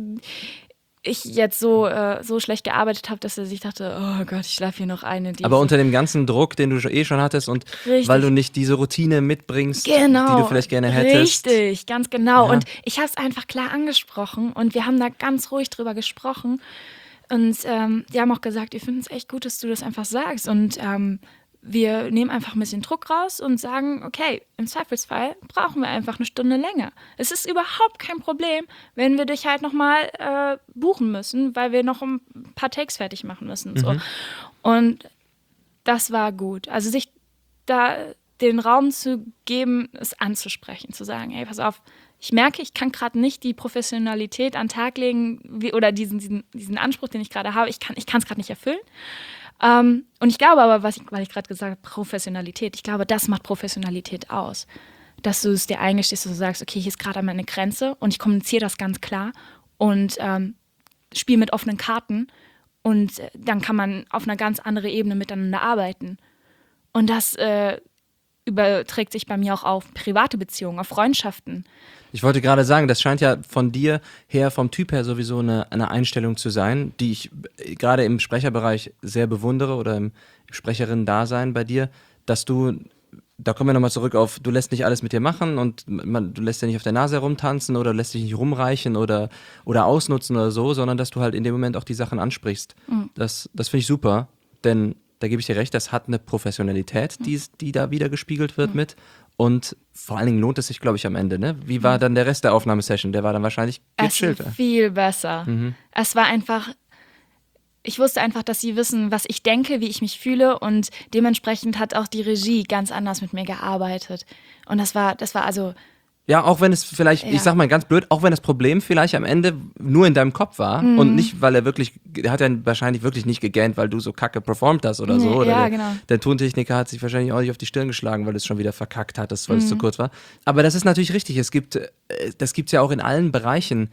Speaker 2: ich jetzt so, äh, so schlecht gearbeitet habe, dass er sich dachte, oh Gott, ich schlafe hier noch eine. Die
Speaker 1: Aber unter dem ganzen Druck, den du eh schon hattest und Richtig. Weil du nicht diese Routine mitbringst,
Speaker 2: genau.
Speaker 1: die du vielleicht gerne hättest.
Speaker 2: Richtig, ganz genau.
Speaker 1: Ja.
Speaker 2: Und ich habe es einfach klar angesprochen und wir haben da ganz ruhig drüber gesprochen. Und ähm, die haben auch gesagt, wir finden es echt gut, dass du das einfach sagst. Und ähm, wir nehmen einfach ein bisschen Druck raus und sagen, okay, im Zweifelsfall brauchen wir einfach eine Stunde länger. Es ist überhaupt kein Problem, wenn wir dich halt nochmal äh, buchen müssen, weil wir noch ein paar Takes fertig machen müssen. Und, so.
Speaker 1: Mhm.
Speaker 2: Und das war gut. Also sich da den Raum zu geben, es anzusprechen, zu sagen, hey, pass auf, ich merke, ich kann gerade nicht die Professionalität an den Tag legen wie, oder diesen, diesen, diesen Anspruch, den ich gerade habe. Ich kann ich es gerade nicht erfüllen. Ähm, und ich glaube aber, was ich, weil ich gerade gesagt habe, Professionalität, ich glaube, das macht Professionalität aus. Dass du es dir eingestehst, dass du sagst, okay, hier ist gerade meine Grenze und ich kommuniziere das ganz klar und ähm, spiele mit offenen Karten und äh, dann kann man auf einer ganz anderen Ebene miteinander arbeiten. Und das äh, überträgt sich bei mir auch auf private Beziehungen, auf Freundschaften.
Speaker 1: Ich wollte gerade sagen, das scheint ja von dir her, vom Typ her sowieso eine, eine Einstellung zu sein, die ich gerade im Sprecherbereich sehr bewundere oder im Sprecherinnen-Dasein bei dir, dass du, da kommen wir nochmal zurück auf, du lässt nicht alles mit dir machen und man, du lässt dir nicht auf der Nase herumtanzen oder lässt dich nicht rumreichen oder, oder ausnutzen oder so, sondern dass du halt in dem Moment auch die Sachen ansprichst. Mhm. Das, das finde ich super, denn da gebe ich dir recht, das hat eine Professionalität, die, die da wieder gespiegelt wird mhm. mit. Und vor allen Dingen lohnt es sich, glaube ich, am Ende. Ne? Wie war dann der Rest der Aufnahmesession? Der war dann wahrscheinlich gechillt.
Speaker 2: Es war viel besser. Mhm. Es war einfach, ich wusste einfach, dass sie wissen, was ich denke, wie ich mich fühle. Und dementsprechend hat auch die Regie ganz anders mit mir gearbeitet. Und das war, das war also...
Speaker 1: Ja, auch wenn es vielleicht, ja. ich sag mal ganz blöd, auch wenn das Problem vielleicht am Ende nur in deinem Kopf war mhm. und nicht, weil er wirklich, der hat ja wahrscheinlich wirklich nicht gegähnt, weil du so kacke performt hast oder so. Oder
Speaker 2: ja,
Speaker 1: der,
Speaker 2: genau.
Speaker 1: der Tontechniker hat sich wahrscheinlich auch nicht auf die Stirn geschlagen, weil du es schon wieder verkackt hattest, weil mhm. es zu kurz war. Aber das ist natürlich richtig. Es gibt, das gibt's ja auch in allen Bereichen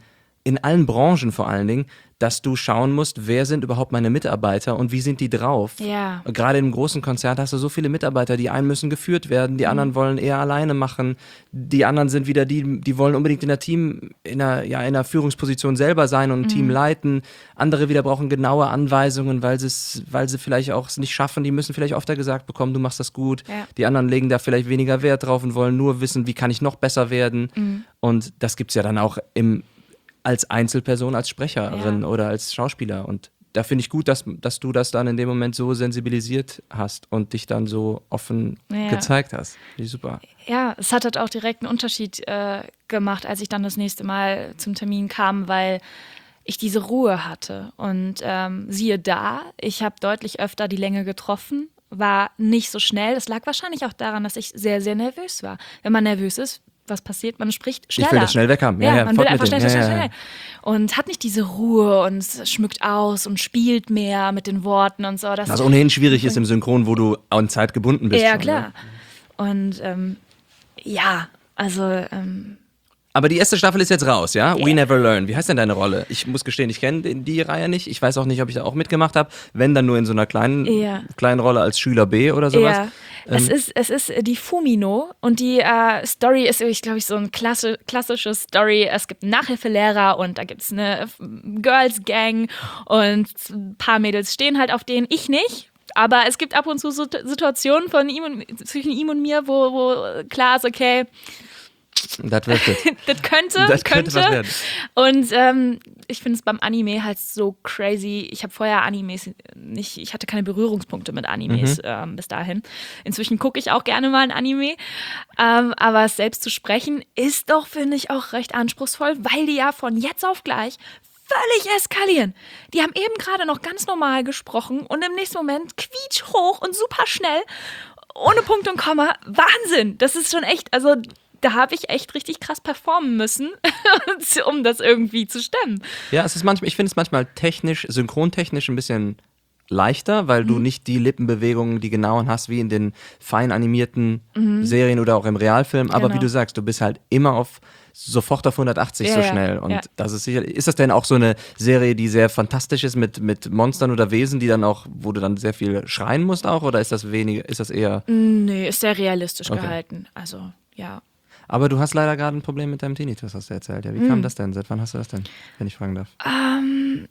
Speaker 1: in allen Branchen vor allen Dingen, dass du schauen musst, wer sind überhaupt meine Mitarbeiter und wie sind die drauf.
Speaker 2: Ja.
Speaker 1: Und gerade im großen Konzert hast du so viele Mitarbeiter, die einen müssen geführt werden, die anderen wollen eher alleine machen, die anderen sind wieder die, die wollen unbedingt in der Team, in einer, ja, in einer Führungsposition selber sein und ein Team leiten. Andere wieder brauchen genaue Anweisungen, weil, weil sie vielleicht auch es nicht schaffen, die müssen vielleicht öfter gesagt bekommen, du machst das gut.
Speaker 2: Ja.
Speaker 1: Die anderen legen da vielleicht weniger Wert drauf und wollen nur wissen, wie kann ich noch besser werden. Mhm. Und das gibt es ja dann auch im als Einzelperson, als Sprecherin ja. oder als Schauspieler. Und da finde ich gut, dass, dass du das dann in dem Moment so sensibilisiert hast und dich dann so offen ja. gezeigt hast. Finde ich super.
Speaker 2: Ja, es hat halt auch direkt einen Unterschied äh, gemacht, als ich dann das nächste Mal zum Termin kam, weil ich diese Ruhe hatte. Und ähm, siehe da, ich habe deutlich öfter die Länge getroffen, war nicht so schnell. Das lag wahrscheinlich auch daran, dass ich sehr, sehr nervös war. Wenn man nervös ist, was passiert? Man spricht schneller.
Speaker 1: Ich will das schnell weg haben. Ja,
Speaker 2: ja,
Speaker 1: ja,
Speaker 2: man will einfach schnell,
Speaker 1: ja,
Speaker 2: schnell,
Speaker 1: ja,
Speaker 2: schnell,
Speaker 1: ja.
Speaker 2: schnell. Und hat nicht diese Ruhe und schmückt aus und spielt mehr mit den Worten und so. Das
Speaker 1: Was ohnehin schwierig ist im Synchron, wo du an Zeit gebunden bist.
Speaker 2: Ja,
Speaker 1: schon,
Speaker 2: klar.
Speaker 1: Ne?
Speaker 2: Und ähm, ja, also ähm,
Speaker 1: aber die erste Staffel ist jetzt raus, ja?
Speaker 2: Yeah.
Speaker 1: We Never Learn. Wie heißt denn deine Rolle? Ich muss gestehen, ich kenne die Reihe nicht. Ich weiß auch nicht, ob ich da auch mitgemacht habe. Wenn, dann nur in so einer kleinen,
Speaker 2: yeah.
Speaker 1: kleinen Rolle als Schüler B oder sowas.
Speaker 2: Ja. Es, ist, es ist die Fumino und die äh, Story ist, ich glaube, so eine klassi- klassische Story. Es gibt einen Nachhilfelehrer und da gibt es eine Girls Gang und ein paar Mädels stehen halt auf denen, ich nicht. Aber es gibt ab und zu so Situationen von ihm und, zwischen ihm und mir, wo, wo klar ist, okay,
Speaker 1: das wird es.
Speaker 2: das könnte,
Speaker 1: das
Speaker 2: könnte.
Speaker 1: könnte was werden.
Speaker 2: Und ähm, ich finde es beim Anime halt so crazy. Ich habe vorher Animes nicht, ich hatte keine Berührungspunkte mit Animes mhm. ähm, bis dahin. Inzwischen gucke ich auch gerne mal ein Anime. Ähm, aber es selbst zu sprechen ist doch, finde ich, auch recht anspruchsvoll, weil die ja von jetzt auf gleich völlig eskalieren. Die haben eben gerade noch ganz normal gesprochen und im nächsten Moment quietschhoch und super schnell, ohne Punkt und Komma. Wahnsinn! Das ist schon echt, also da habe ich echt richtig krass performen müssen, um das irgendwie zu stemmen.
Speaker 1: Ja, es ist manchmal, ich finde es manchmal technisch, synchrontechnisch ein bisschen leichter, weil mhm. du nicht die Lippenbewegungen, die genauen hast, wie in den fein animierten mhm. Serien oder auch im Realfilm. Aber genau. wie du sagst, du bist halt immer auf sofort auf hundertachtzig
Speaker 2: ja,
Speaker 1: so schnell. Und
Speaker 2: ja.
Speaker 1: das ist sicher. Ist das denn auch so eine Serie, die sehr fantastisch ist mit, mit Monstern oder Wesen, die dann auch, wo du dann sehr viel schreien musst auch? Oder ist das weniger, ist das eher.
Speaker 2: Nee, ist sehr realistisch
Speaker 1: okay.
Speaker 2: gehalten. Also, ja.
Speaker 1: Aber du hast leider gerade ein Problem mit deinem Tinnitus, hast du erzählt. Ja, wie hm. kam das denn? Seit wann hast du das denn, wenn ich fragen darf?
Speaker 2: Ähm,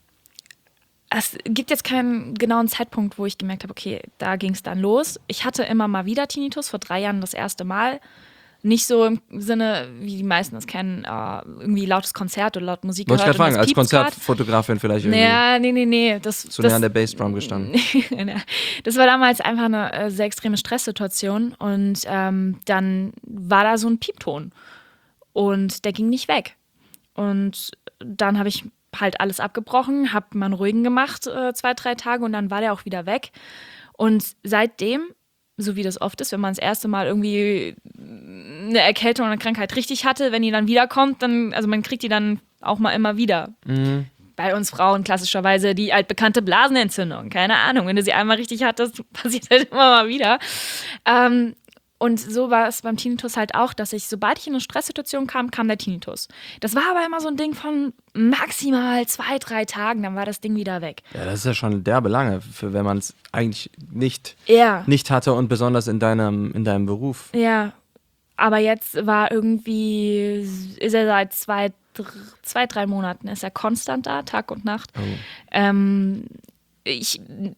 Speaker 2: es gibt jetzt keinen genauen Zeitpunkt, wo ich gemerkt habe, okay, da ging es dann los. Ich hatte immer mal wieder Tinnitus, vor drei Jahren das erste Mal. Nicht so im Sinne, wie die meisten es kennen, uh, irgendwie lautes Konzert oder laut Musik
Speaker 1: Wollte
Speaker 2: gehört.
Speaker 1: Wollte ich gerade fragen, als Konzertfotografin vielleicht irgendwie.
Speaker 2: Naja, nee, nee, nee. Das,
Speaker 1: zu
Speaker 2: das,
Speaker 1: nah an der Bassdrum gestanden.
Speaker 2: Das war damals einfach eine äh, sehr extreme Stresssituation und ähm, dann war da so ein Piepton und der ging nicht weg. Und dann habe ich halt alles abgebrochen, habe mal einen ruhigen gemacht, äh, zwei, drei Tage und dann war der auch wieder weg. Und seitdem, so wie das oft ist, wenn man das erste Mal irgendwie eine Erkältung oder eine Krankheit richtig hatte, wenn die dann wiederkommt, dann, also man kriegt die dann auch mal immer wieder.
Speaker 1: Mhm.
Speaker 2: Bei uns Frauen klassischerweise die altbekannte Blasenentzündung. Keine Ahnung, wenn du sie einmal richtig hattest, passiert halt immer mal wieder. Ähm, und so war es beim Tinnitus halt auch, dass ich, sobald ich in eine Stresssituation kam, kam der Tinnitus. Das war aber immer so ein Ding von maximal zwei, drei Tagen, dann war das Ding wieder weg.
Speaker 1: Ja, das ist ja schon derbe lange, für wenn man es eigentlich nicht,
Speaker 2: ja.
Speaker 1: nicht hatte und besonders in deinem, in deinem Beruf.
Speaker 2: Ja, aber jetzt war irgendwie, ist er seit zwei, dr- zwei drei Monaten, ist er konstant da, Tag und Nacht.
Speaker 1: Oh.
Speaker 2: Ähm, ich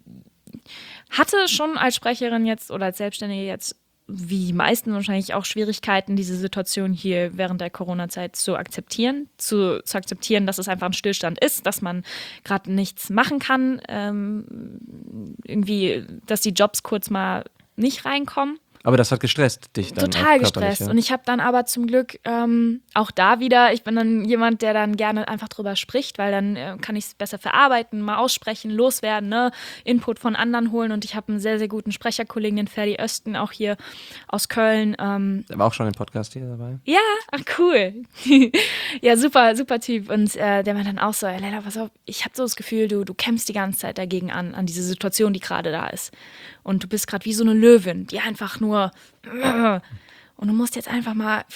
Speaker 2: hatte schon als Sprecherin jetzt oder als Selbstständige jetzt, wie die meisten wahrscheinlich auch Schwierigkeiten, diese Situation hier während der Corona-Zeit zu akzeptieren, zu, zu akzeptieren, dass es einfach ein Stillstand ist, dass man gerade nichts machen kann, ähm, irgendwie, dass die Jobs kurz mal nicht reinkommen.
Speaker 1: Aber das hat gestresst dich dann?
Speaker 2: Total gestresst. Ja. Und ich habe dann aber zum Glück ähm, auch da wieder, ich bin dann jemand, der dann gerne einfach drüber spricht, weil dann äh, kann ich es besser verarbeiten, mal aussprechen, loswerden, ne? Input von anderen holen. Und ich habe einen sehr, sehr guten Sprecherkollegen, den Ferdi Östen, auch hier aus Köln. Ähm,
Speaker 1: der war auch schon im Podcast hier dabei?
Speaker 2: Ja, ach cool. Ja, super, super Typ. Und äh, der war dann auch so, Leila, pass auf, ich habe so das Gefühl, du, du kämpfst die ganze Zeit dagegen an, an diese Situation, die gerade da ist. Und du bist gerade wie so eine Löwin, die einfach nur und du musst jetzt einfach mal vielleicht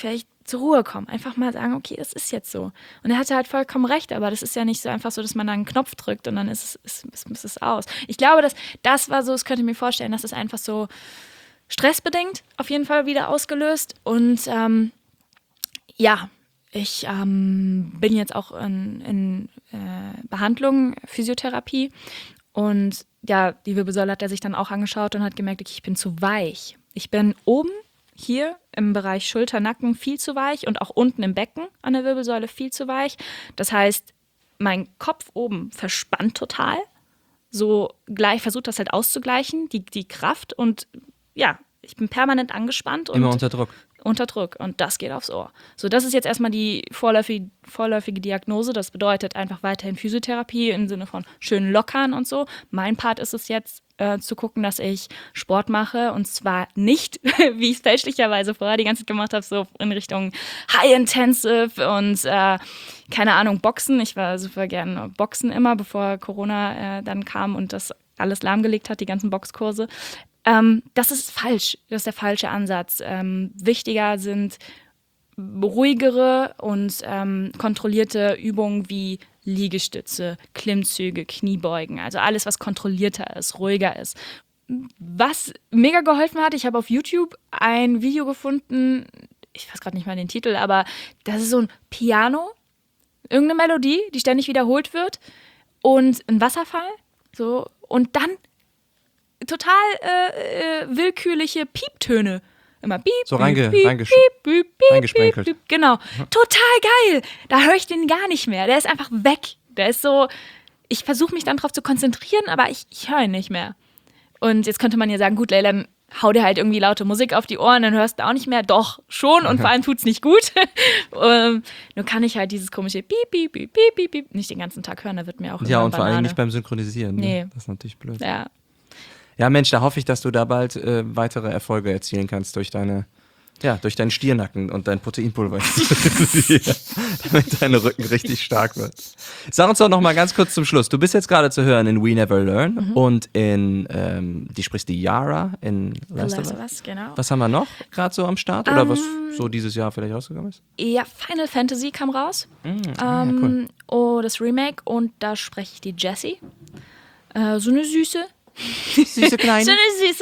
Speaker 2: zur Ruhe kommen. Einfach mal sagen, okay, das ist jetzt so. Und er hatte halt vollkommen recht, aber das ist ja nicht so einfach so, dass man da einen Knopf drückt und dann ist es, ist, ist, ist es aus. Ich glaube, dass das war so, das könnte ich mir vorstellen, dass es einfach so stressbedingt auf jeden Fall wieder ausgelöst. Und ähm, ja, ich ähm, bin jetzt auch in, in äh, Behandlung, Physiotherapie. Und ja, die Wirbelsäule hat er sich dann auch angeschaut und hat gemerkt, okay, ich bin zu weich. Ich bin oben hier im Bereich Schulter, Nacken viel zu weich und auch unten im Becken an der Wirbelsäule viel zu weich. Das heißt, mein Kopf oben verspannt total. So gleich versucht das halt auszugleichen, die, die Kraft. Und ja, ich bin permanent angespannt. Und
Speaker 1: Immer unter Druck.
Speaker 2: Unter Druck. Und das geht aufs Ohr. So, das ist jetzt erstmal die vorläufige, vorläufige Diagnose. Das bedeutet einfach weiterhin Physiotherapie im Sinne von schön lockern und so. Mein Part ist es jetzt, äh, zu gucken, dass ich Sport mache. Und zwar nicht, wie ich es fälschlicherweise vorher die ganze Zeit gemacht habe, so in Richtung High-Intensive und äh, keine Ahnung, Boxen. Ich war super gern Boxen immer, bevor Corona äh, dann kam und das alles lahmgelegt hat, die ganzen Boxkurse. Ähm, das ist falsch, das ist der falsche Ansatz. Ähm, wichtiger sind ruhigere und ähm, kontrollierte Übungen wie Liegestütze, Klimmzüge, Kniebeugen, also alles, was kontrollierter ist, ruhiger ist. Was mega geholfen hat, ich habe auf YouTube ein Video gefunden, ich weiß gerade nicht mal den Titel, aber das ist so ein Piano, irgendeine Melodie, die ständig wiederholt wird und ein Wasserfall, so, und dann total äh, äh, willkürliche Pieptöne. Immer piep,
Speaker 1: So
Speaker 2: piep,
Speaker 1: reinge-
Speaker 2: piep,
Speaker 1: reingesch-
Speaker 2: piep, piep, piep,
Speaker 1: reingesprenkelt.
Speaker 2: piep, piep. Genau. Total geil. Da höre ich den gar nicht mehr. Der ist einfach weg. Der ist so, ich versuche mich dann drauf zu konzentrieren, aber ich, ich höre ihn nicht mehr. Und jetzt könnte man ja sagen, gut, Leila, dann hau dir halt irgendwie laute Musik auf die Ohren, dann hörst du auch nicht mehr. Doch, schon. Und vor allem tut's nicht gut. ähm, nur kann ich halt dieses komische piep, piep, piep, piep, piep, piep nicht den ganzen Tag hören. Da wird mir auch
Speaker 1: Ja, und vor allem
Speaker 2: Banane.
Speaker 1: nicht beim Synchronisieren. Ne?
Speaker 2: Nee.
Speaker 1: Das ist natürlich blöd.
Speaker 2: Ja.
Speaker 1: Ja, Mensch, da hoffe ich, dass du da bald äh, weitere Erfolge erzielen kannst durch deine, ja, durch deinen Stiernacken und dein Proteinpulver, damit dein Rücken richtig stark wird. Sag uns doch noch mal ganz kurz zum Schluss. Du bist jetzt gerade zu hören in We Never Learn
Speaker 2: Mhm.
Speaker 1: und in, ähm, die sprichst die Yara in Last of
Speaker 2: Last
Speaker 1: Us.
Speaker 2: of Us, genau.
Speaker 1: Was haben wir noch gerade so am Start? Oder
Speaker 2: Ähm,
Speaker 1: was so dieses Jahr vielleicht rausgekommen ist?
Speaker 2: Ja, Final Fantasy kam raus.
Speaker 1: Mm, ah, ja,
Speaker 2: ähm,
Speaker 1: cool.
Speaker 2: Oh, das Remake. Und da spreche ich die Jessie. Äh, so eine Süße.
Speaker 1: Süße Kleine.
Speaker 2: So eine Süße.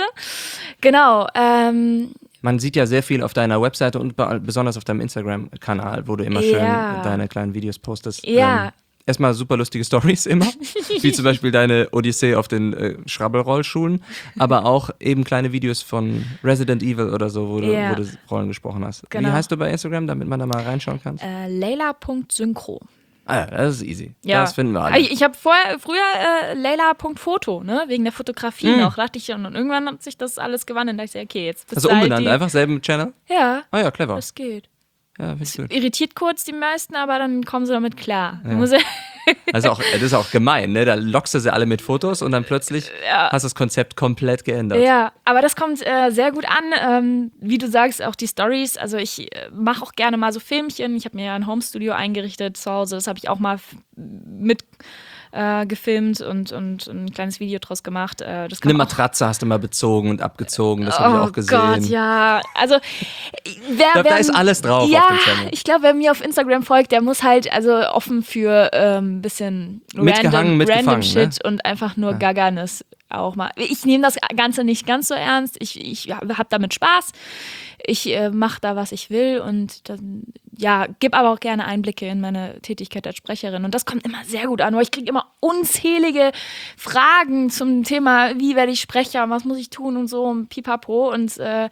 Speaker 2: Genau. Ähm,
Speaker 1: Man sieht ja sehr viel auf deiner Webseite und be- besonders auf deinem Instagram-Kanal, wo du immer schön
Speaker 2: Ja.
Speaker 1: deine kleinen Videos postest.
Speaker 2: Ja.
Speaker 1: Ähm, erstmal super lustige Stories immer, wie zum Beispiel deine Odyssee auf den äh, Schrabbelrollschuhen, aber auch eben kleine Videos von Resident Evil oder so, wo du,
Speaker 2: Ja.
Speaker 1: wo du Rollen gesprochen hast.
Speaker 2: Genau.
Speaker 1: Wie heißt du bei Instagram, damit man da mal reinschauen kann?
Speaker 2: äh, Leila Punkt Synchro.
Speaker 1: Ah ja, das ist easy.
Speaker 2: Ja.
Speaker 1: Das finden wir alle.
Speaker 2: Ich, ich habe vorher, früher äh, Leila Punkt Foto, ne, wegen der Fotografie
Speaker 1: Mhm.
Speaker 2: noch, dachte ich schon. Und irgendwann hat sich das alles gewandelt. Da dachte ich, okay, jetzt bist
Speaker 1: Also
Speaker 2: du halt
Speaker 1: umbenannt,
Speaker 2: die,
Speaker 1: einfach selben Channel?
Speaker 2: Ja,
Speaker 1: Ah ja, clever.
Speaker 2: das geht.
Speaker 1: Ja, finde ich gut.
Speaker 2: Irritiert kurz die meisten, aber dann kommen sie damit klar.
Speaker 1: Ja.
Speaker 2: Muss
Speaker 1: Also auch, das ist auch gemein, ne? Da lockst du sie alle mit Fotos und dann plötzlich
Speaker 2: Ja.
Speaker 1: hast du das Konzept komplett geändert.
Speaker 2: Ja, aber das kommt äh, sehr gut an. Ähm, wie du sagst, auch die Stories. Also ich äh, mache auch gerne mal so Filmchen. Ich habe mir ja ein Homestudio eingerichtet zu Hause. Das habe ich auch mal f- mit äh, gefilmt und, und ein kleines Video draus gemacht. Äh, das kann
Speaker 1: Eine
Speaker 2: man auch
Speaker 1: Matratze hast du mal bezogen und abgezogen, das habe ich auch gesehen.
Speaker 2: Oh Gott, ja. Also, wer,
Speaker 1: Da-
Speaker 2: wer,
Speaker 1: da ist alles drauf
Speaker 2: ja,
Speaker 1: auf dem Channel.
Speaker 2: ich glaube, wer mir auf Instagram folgt, der muss halt also offen für ein ähm, bisschen
Speaker 1: Mitgehangen,
Speaker 2: random,
Speaker 1: mitgefangen,
Speaker 2: random Shit
Speaker 1: ne?
Speaker 2: und einfach nur Gaggernis auch mal. Ich nehme das Ganze nicht ganz so ernst. Ich, ich habe damit Spaß. Ich äh, mache da, was ich will und dann, ja, gebe aber auch gerne Einblicke in meine Tätigkeit als Sprecherin. Und das kommt immer sehr gut an, weil ich kriege immer unzählige Fragen zum Thema, wie werde ich Sprecher, was muss ich tun und so und pipapo. Und äh,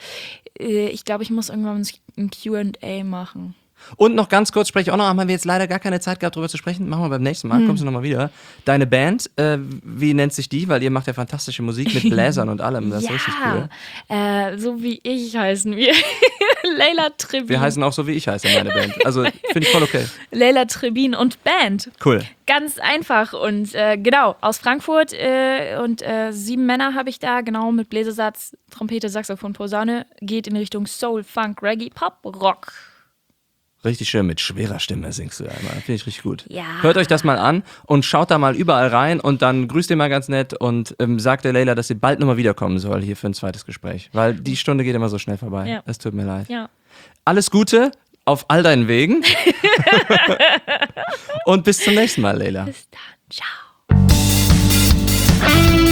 Speaker 2: ich glaube, ich muss irgendwann ein Q and A machen.
Speaker 1: Und noch ganz kurz spreche ich auch noch, haben wir jetzt leider gar keine Zeit gehabt, darüber zu sprechen. Machen wir beim nächsten Mal, kommst du nochmal wieder. Deine Band, äh, wie nennt sich die? Weil ihr macht ja fantastische Musik mit Bläsern und allem, das ist richtig cool.
Speaker 2: äh, so wie ich heißen wir. Leila Trebin.
Speaker 1: Wir heißen auch so, wie ich heiße, meine Band. Also finde ich voll okay.
Speaker 2: Leila Trebin und Band.
Speaker 1: Cool.
Speaker 2: Ganz einfach und äh, genau, aus Frankfurt äh, und äh, sieben Männer habe ich da, genau mit Bläsersatz, Trompete, Saxophon, Posaune, geht in Richtung Soul, Funk, Reggae, Pop, Rock.
Speaker 1: Richtig schön mit schwerer Stimme singst du einmal. Finde ich richtig gut.
Speaker 2: Ja.
Speaker 1: Hört euch das mal an und schaut da mal überall rein und dann grüßt ihr mal ganz nett und ähm, sagt der Leila, dass sie bald nochmal wiederkommen soll hier für ein zweites Gespräch. Weil die Stunde geht immer so schnell vorbei.
Speaker 2: Ja.
Speaker 1: Es tut mir leid.
Speaker 2: Ja.
Speaker 1: Alles Gute auf all deinen Wegen. Und bis zum nächsten Mal, Leila.
Speaker 2: Bis dann. Ciao.